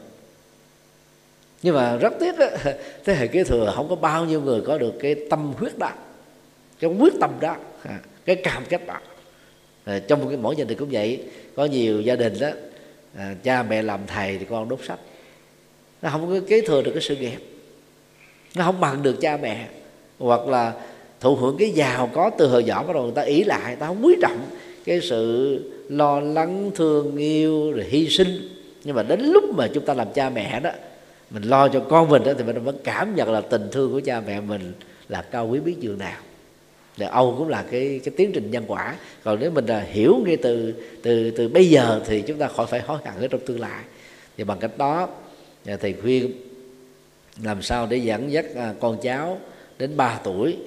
Nhưng mà rất tiếc đó, thế hệ kế thừa không có bao nhiêu người có được cái tâm huyết đó, cái quyết tâm đó, cái cam kết đó. Trong mỗi gia đình cũng vậy. Có nhiều gia đình đó, cha mẹ làm thầy thì con đốt sách. Nó không có kế thừa được cái sự nghiệp, nó không bằng được cha mẹ. Hoặc là thụ hưởng cái giàu có từ hồi nhỏ, bắt đầu người ta ỷ lại, người ta không quý trọng cái sự lo lắng, thương yêu, rồi hy sinh. Nhưng mà đến lúc mà chúng ta làm cha mẹ đó, mình lo cho con mình đó, thì mình vẫn cảm nhận là tình thương của cha mẹ mình là cao quý biết chừng nào. Để Âu cũng là cái tiến trình nhân quả. Còn nếu mình là hiểu ngay từ bây giờ thì chúng ta khỏi phải hối hận ở trong tương lai. Thì bằng cách đó thầy khuyên làm sao để dẫn dắt con cháu đến 3 tuổi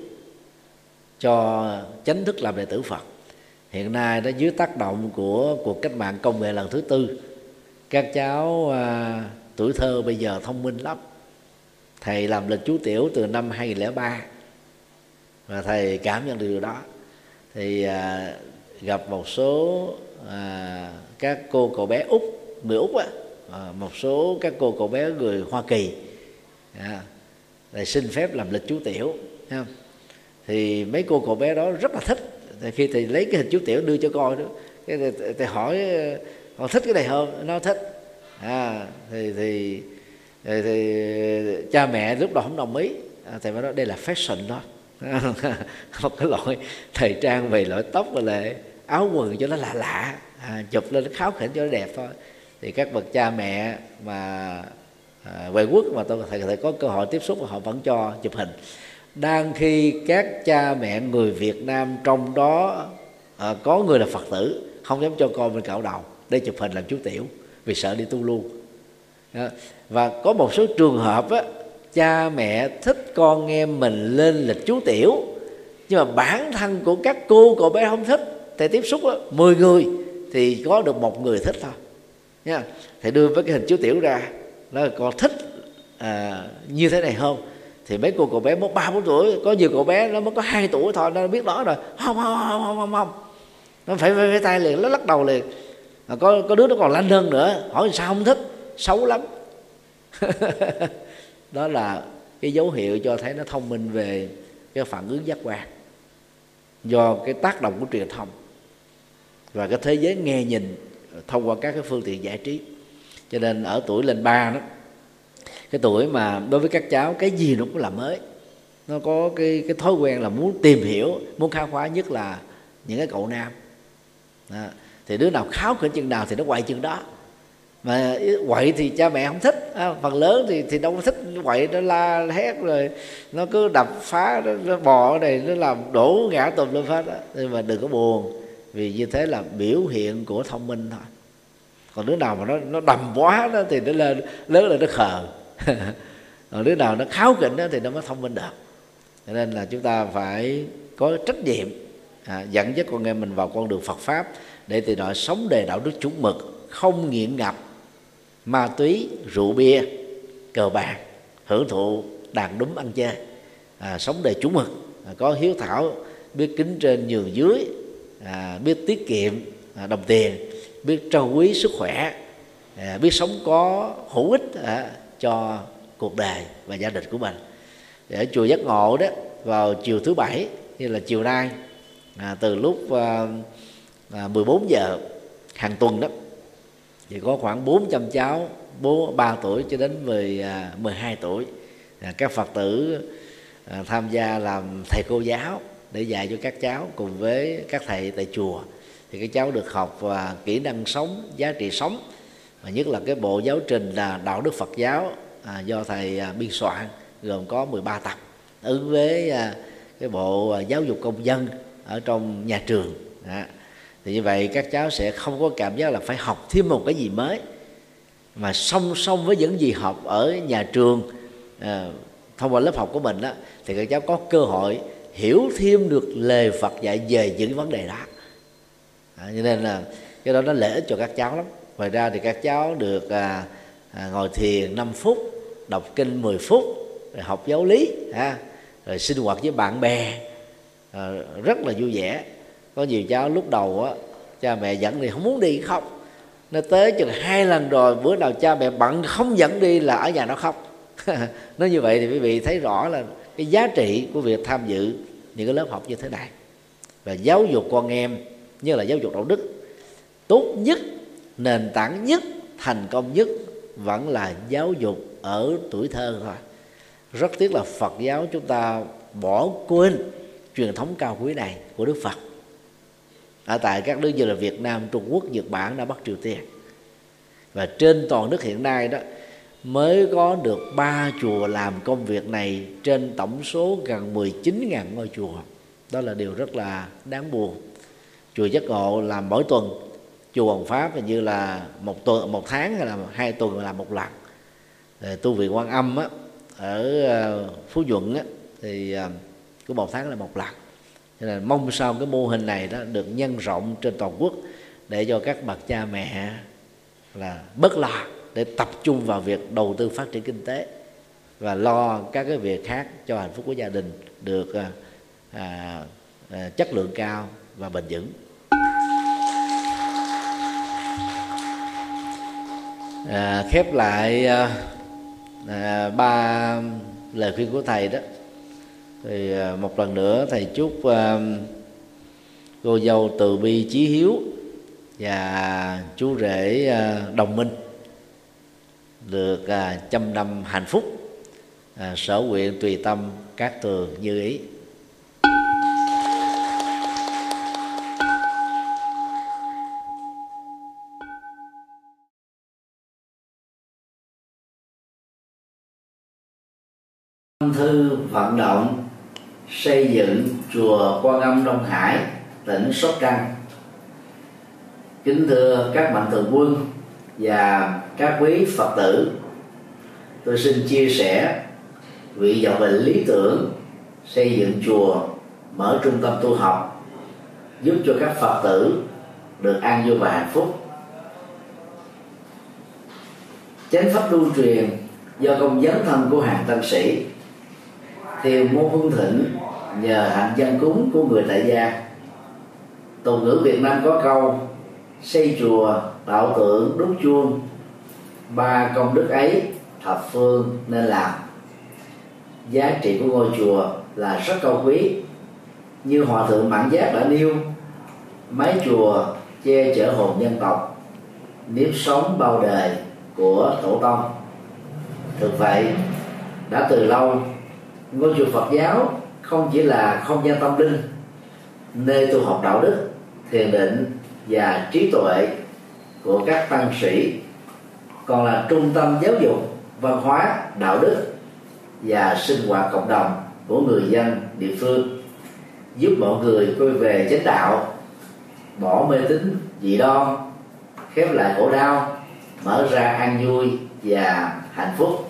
cho chính thức làm đệ tử Phật. Hiện nay đó, dưới tác động của cuộc cách mạng công nghệ lần thứ 4, các cháu tuổi thơ bây giờ thông minh lắm. Thầy làm lịch chú tiểu từ năm 2003 và thầy cảm nhận được điều đó. Thì gặp một số các cô cậu bé Úc, người Úc á, một số các cô cậu bé người Hoa Kỳ thầy xin phép làm lịch chú tiểu. Thì mấy cô cậu bé đó rất là thích. Thì khi thầy lấy cái hình chú tiểu đưa cho coi đó, cái thầy hỏi con thích cái này không? Nó thích. Thì cha mẹ lúc đó không đồng ý. Thầy mới nói đây là fashion đó. Một cái loại thời trang về loại tóc và lại áo quần cho nó lạ, chụp lên nó kháo khỉnh cho nó đẹp thôi. Thì các bậc cha mẹ mà ngoại quốc mà thầy có cơ hội tiếp xúc, họ vẫn cho chụp hình. Đang khi các cha mẹ người Việt Nam trong đó có người là Phật tử không dám cho con mình cạo đầu để chụp hình làm chú tiểu vì sợ đi tu luôn. Và có một số trường hợp á, cha mẹ thích con em mình lên lịch chú tiểu, nhưng mà bản thân của các cô cậu bé không thích. Thầy tiếp xúc á, 10 người thì có được 1 người thích thôi nha. Thầy đưa với cái hình chú tiểu ra, nói con thích như thế này không? Thì mấy cô cậu bé mới 3-4 tuổi, có nhiều cậu bé nó mới có 2 tuổi thôi, nó biết đó rồi. Không, nó phải tay liền, nó lắc đầu liền. Có đứa nó còn lanh hơn nữa, hỏi sao không thích, xấu lắm. Đó là cái dấu hiệu cho thấy nó thông minh về cái phản ứng giác quan, do cái tác động của truyền thông và cái thế giới nghe nhìn thông qua các cái phương tiện giải trí. Cho nên ở tuổi lên 3 đó, cái tuổi mà đối với các cháu cái gì nó cũng là mới, nó có cái thói quen là muốn tìm hiểu, muốn khám phá, nhất là những cái cậu nam. Thì đứa nào kháo khỉnh chừng nào thì nó quậy chừng đó. Mà quậy thì cha mẹ không thích, phần lớn thì đâu có thích quậy, nó la hét rồi nó cứ đập phá, nó bò ở đây, nó làm đổ ngã tùm lên hết đó. Nhưng mà đừng có buồn, vì như thế là biểu hiện của thông minh thôi. Còn đứa nào mà nó đầm quá đó thì nó lên lớn là nó khờ. Còn đứa nào nó kháo khỉnh đó thì nó mới thông minh được. Cho nên là chúng ta phải có trách nhiệm dẫn dắt con em mình vào con đường Phật pháp, để từ đó sống đề đạo đức chuẩn mực, không nghiện ngập ma túy, rượu bia, cờ bạc, hưởng thụ đàn đúm ăn chơi, sống đề chuẩn mực, có hiếu thảo, biết kính trên nhường dưới, biết tiết kiệm đồng tiền, biết trân quý sức khỏe, biết sống có hữu ích cho cuộc đời và gia đình của mình. Ở chùa Giác Ngộ đó, vào chiều thứ Bảy như là chiều nay, từ lúc 14 giờ hàng tuần đó, thì có khoảng 400 cháu 3 tuổi cho đến 12 tuổi, các Phật tử tham gia làm thầy cô giáo để dạy cho các cháu cùng với các thầy tại chùa. Thì các cháu được học kỹ năng sống, giá trị sống, và nhất là cái bộ giáo trình là đạo đức Phật giáo do thầy biên soạn, gồm có 13 tập, ứng với cái bộ giáo dục công dân ở trong nhà trường. Thì như vậy các cháu sẽ không có cảm giác là phải học thêm một cái gì mới, mà song song với những gì học ở nhà trường thông qua lớp học của mình đó, thì các cháu có cơ hội hiểu thêm được lời Phật dạy về những vấn đề đó. Cho nên là cái đó nó lợi ích cho các cháu lắm. Ngoài ra thì các cháu được ngồi thiền 5 phút, đọc kinh 10 phút, rồi học giáo lý, rồi sinh hoạt với bạn bè rất là vui vẻ. Có nhiều cháu lúc đầu á, cha mẹ dẫn đi không muốn đi khóc, nó tới chừng 2 lần rồi, bữa nào cha mẹ bận không dẫn đi là ở nhà nó khóc. Nói như vậy thì quý vị thấy rõ là cái giá trị của việc tham dự những cái lớp học như thế này. Và giáo dục con em như là giáo dục đạo đức, tốt nhất, nền tảng nhất, thành công nhất vẫn là giáo dục ở tuổi thơ thôi. Rất tiếc là Phật giáo chúng ta bỏ quên truyền thống cao quý này của Đức Phật ở tại các nước như là Việt Nam, Trung Quốc, Nhật Bản, Nam Bắc Triều Tiên. Và trên toàn nước hiện nay đó mới có được 3 chùa làm công việc này trên tổng số gần 19.000 ngôi chùa. Đó là điều rất là đáng buồn. Chùa Giác Ngộ làm mỗi tuần, chùa Hoàng Pháp hình như là một tháng hay là 2 tuần làm một lần. Tu viện Quan Âm á, ở Phú Nhuận á, thì cứ 1 tháng là một lần. Cho nên mong sao cái mô hình này đó được nhân rộng trên toàn quốc để cho các bậc cha mẹ là bớt lo, để tập trung vào việc đầu tư phát triển kinh tế và lo các cái việc khác cho hạnh phúc của gia đình được chất lượng cao và bền vững. Khép lại 3 lời khuyên của thầy đó, thì một lần nữa thầy chúc cô dâu từ bi chí hiếu và chú rể đồng minh được trăm năm hạnh phúc, sở nguyện tùy tâm các tường như ý. Thư vận động xây dựng chùa Quan Âm Đông Hải, tỉnh Sóc Trăng. Kính thưa các mạnh thường quân và các quý Phật tử, tôi xin chia sẻ nguyện vọng về lý tưởng xây dựng chùa, mở trung tâm tu học, giúp cho các Phật tử được an vui và hạnh phúc. Chánh pháp lưu truyền do công dấn thân của hàng tăng sĩ, Thiền môn Hưng Thịnh nhờ hạnh dân cúng của người tại gia. Tục ngữ Việt Nam có câu xây chùa, tạo tượng, đúc chuông, 3 công đức ấy thập phương nên làm. Giá trị của ngôi chùa là rất cao quý. Như Hòa thượng Mãn Giác đã nêu, mái chùa che chở hồn dân tộc, nếp sống bao đời của tổ tông. Thực vậy, đã từ lâu, ngôi chùa Phật giáo không chỉ là không gian tâm linh, nơi tu học đạo đức, thiền định và trí tuệ của các tăng sĩ, còn là trung tâm giáo dục, văn hóa, đạo đức và sinh hoạt cộng đồng của người dân địa phương, giúp mọi người quay về chánh đạo, bỏ mê tín dị đoan, khép lại khổ đau, mở ra an vui và hạnh phúc.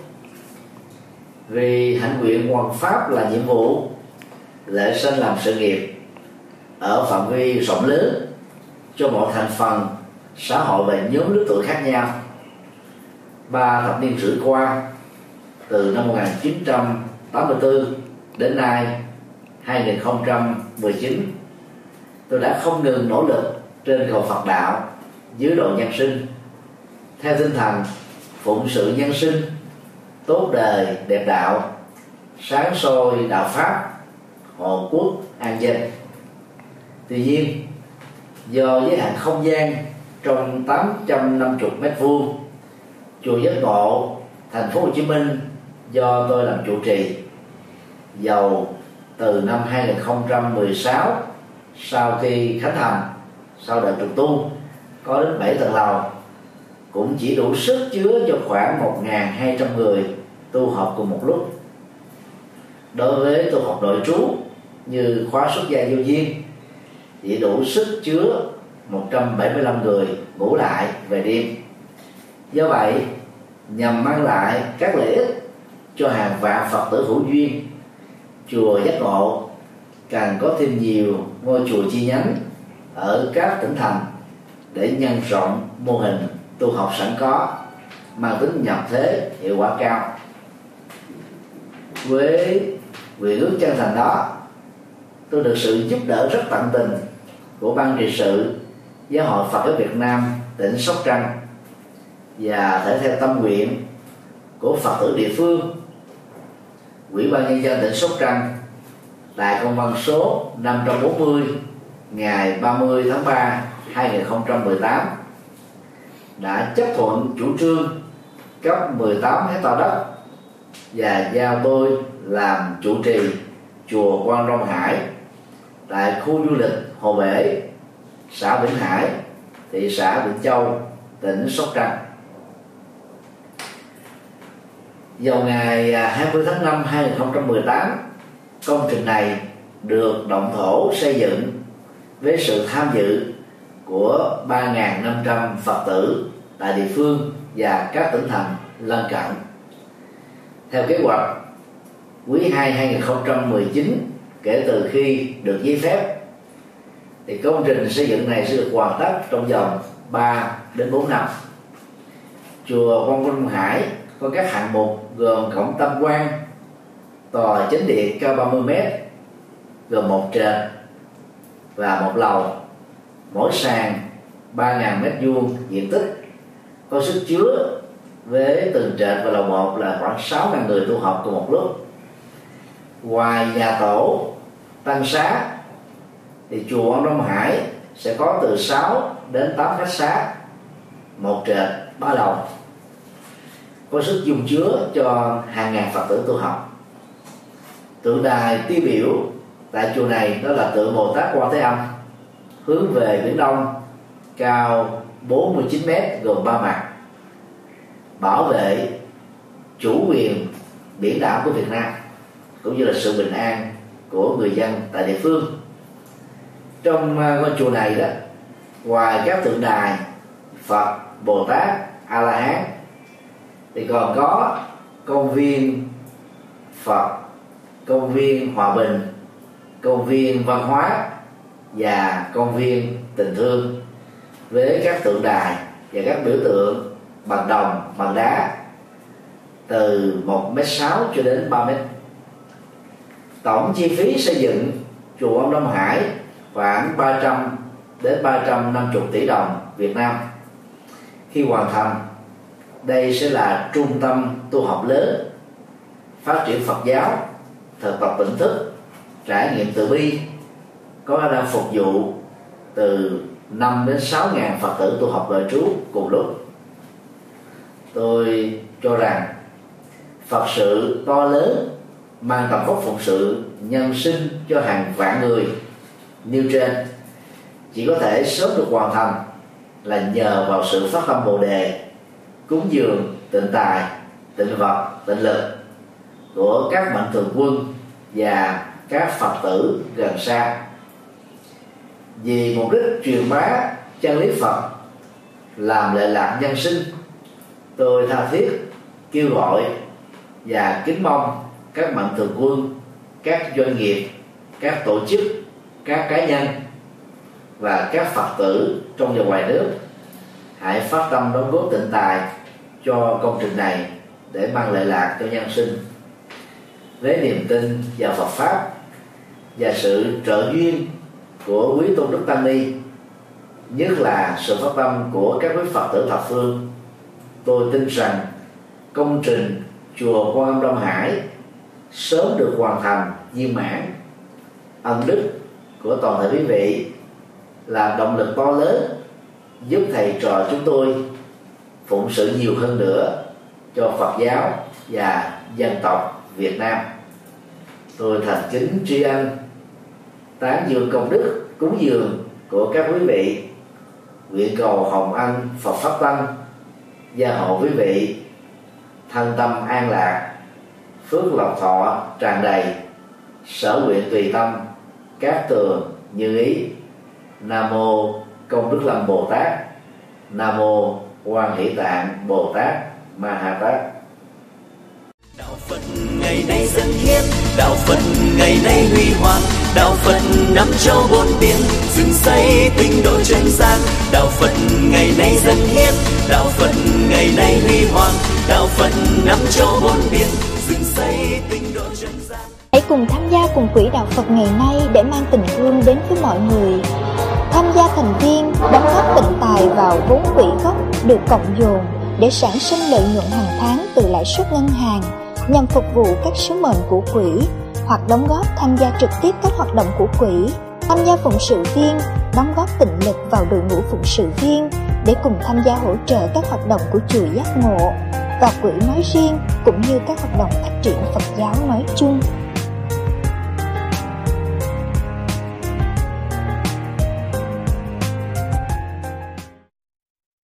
Vì hạnh nguyện hoằng pháp là nhiệm vụ, lễ sanh làm sự nghiệp ở phạm vi rộng lớn cho mọi thành phần xã hội và nhóm lứa tuổi khác nhau. 3 thập niên rưỡi qua, từ năm 1984 đến nay 2019, tôi đã không ngừng nỗ lực trên cầu Phật đạo dưới độ nhân sinh, theo tinh thần phụng sự nhân sinh, tốt đời đẹp đạo, sáng soi đạo pháp, hộ quốc an dân. Tuy nhiên, do giới hạn không gian trong 850 m², chùa Giác Ngộ, thành phố Hồ Chí Minh do tôi làm trụ trì, dầu từ năm 2016 sau khi khánh thành, sau đợt trùng tu có đến 7 tầng lầu, cũng chỉ đủ sức chứa cho khoảng 1.200 người tu học cùng một lúc. Đối với tu học nội trú như khóa xuất gia vô duyên chỉ đủ sức chứa 175 người ngủ lại về đêm. Do vậy, nhằm mang lại các lợi ích cho hàng vạn Phật tử hữu duyên, chùa Giác Ngộ càng có thêm nhiều ngôi chùa chi nhánh ở các tỉnh thành để nhân rộng mô hình tu học sẵn có, mang tính nhập thế, hiệu quả cao. Với nguyện ước chân thành đó, tôi được sự giúp đỡ rất tận tình của ban trị sự Giáo hội Phật giáo Việt Nam tỉnh Sóc Trăng và thể theo tâm nguyện của Phật tử địa phương, Ủy ban nhân dân tỉnh Sóc Trăng tại công văn số 540 ngày 30 tháng 3 2018 đã chấp thuận chủ trương cấp 18 hectare đất và giao tôi làm chủ trì chùa Quan Long Hải tại khu du lịch Hồ Bể, xã Vĩnh Hải, thị xã Vĩnh Châu, tỉnh Sóc Trăng. Vào ngày 20 tháng 5 2018, công trình này được động thổ xây dựng với sự tham dự của 3.500 Phật tử tại địa phương và các tỉnh thành lân cận. Theo kế hoạch, quý 2 2019 kể từ khi được giấy phép thì công trình xây dựng này sẽ được hoàn tất trong vòng 3 đến 4 năm. Chùa Quan Long Hải có các hạng mục gồm cổng tam quan, tòa chánh điện cao 30 m, gồm một trệt và một lầu, mỗi sàn 3.000 m² diện tích, có sức chứa với từng trệt và lầu 1 là khoảng 6.000 người tu học cùng một lúc. Ngoài nhà tổ tăng xá thì chùa Quan Long Hải sẽ có từ 6 đến 8 khách xá, một trệt 3 lầu, có sức dung chứa cho hàng ngàn Phật tử tu học. Tượng đài tiêu biểu tại chùa này đó là tượng Bồ Tát Quan Thế Âm hướng về biển đông, cao 49 m, gồm 3 mặt, bảo vệ chủ quyền biển đảo của Việt Nam cũng như là sự bình an của người dân tại địa phương. Trong ngôi chùa này đó, ngoài các tượng đài Phật, Bồ Tát, A La Hán thì còn có công viên Phật, công viên Hòa Bình, công viên văn hóa và công viên tình thương với các tượng đài và các biểu tượng bằng đồng, bằng đá từ 1,6 m cho đến 3 m. Tổng chi phí xây dựng chùa Quan Long Hải khoảng 300 đến 350 tỷ đồng Việt Nam. Khi hoàn thành, đây sẽ là trung tâm tu học lớn, phát triển Phật giáo, thực tập tỉnh thức, trải nghiệm từ bi, có khả năng phục vụ từ 5 đến 6.000 Phật tử tu học nội trú cùng lúc. Tôi cho rằng Phật sự to lớn mang tầm vóc phụng sự nhân sinh cho hàng vạn người nêu trên chỉ có thể sớm được hoàn thành là nhờ vào sự phát tâm Bồ đề, cúng dường, tịnh tài, tịnh vật, tịnh lực của các mạnh thường quân và các Phật tử gần xa. Vì mục đích truyền bá chân lý Phật, làm lệ lạc nhân sinh, tôi tha thiết kêu gọi và kính mong các mạnh thường quân, các doanh nghiệp, các tổ chức, các cá nhân và các Phật tử trong và ngoài nước hãy phát tâm đóng góp tịnh tài cho công trình này để mang lệ lạc cho nhân sinh. Với niềm tin vào Phật pháp và sự trợ duyên của quý tôn đức tăng ni, nhất là sự phát tâm của các quý Phật tử thập phương, tôi tin rằng công trình chùa Quan Âm Đông Hải sớm được hoàn thành viên mãn. Ân đức của toàn thể quý vị là động lực to lớn giúp thầy trò chúng tôi phụng sự nhiều hơn nữa cho Phật giáo và dân tộc Việt Nam. Tôi thành kính tri ân, tán dương công đức cúng dường của các quý vị, nguyện cầu hồng ân Phật pháp tăng gia hộ quý vị thân tâm an lạc, phước lộc thọ tràn đầy, sở nguyện tùy tâm, cát tường như ý. Nam mô Công Đức Lâm Bồ Tát. Nam mô Quan Hỷ Tạng Bồ Tát Ma Ha Tát. Đạo Phật ngày nay dân hiến, đạo Phật ngày nay huy hoàng, đạo Phật năm châu bốn biển, dựng xây tinh độ chân gian. Đạo Phật ngày nay dân hiến, đạo Phật ngày nay huy hoàng, đạo Phật năm châu bốn biển, dựng xây tinh độ chân gian. Hãy cùng tham gia cùng quỹ đạo Phật ngày nay để mang tình thương đến với mọi người. Tham gia thành viên đóng góp tịnh tài vào vốn quỹ gốc được cộng dồn để sản sinh lợi nhuận hàng tháng từ lãi suất ngân hàng nhằm phục vụ các sứ mệnh của quỹ, hoặc đóng góp tham gia trực tiếp các hoạt động của quỹ, tham gia phụng sự viên, đóng góp tịnh lực vào đội ngũ phụng sự viên để cùng tham gia hỗ trợ các hoạt động của chùa Giác Ngộ và quỹ nói riêng, cũng như các hoạt động phát triển Phật giáo nói chung.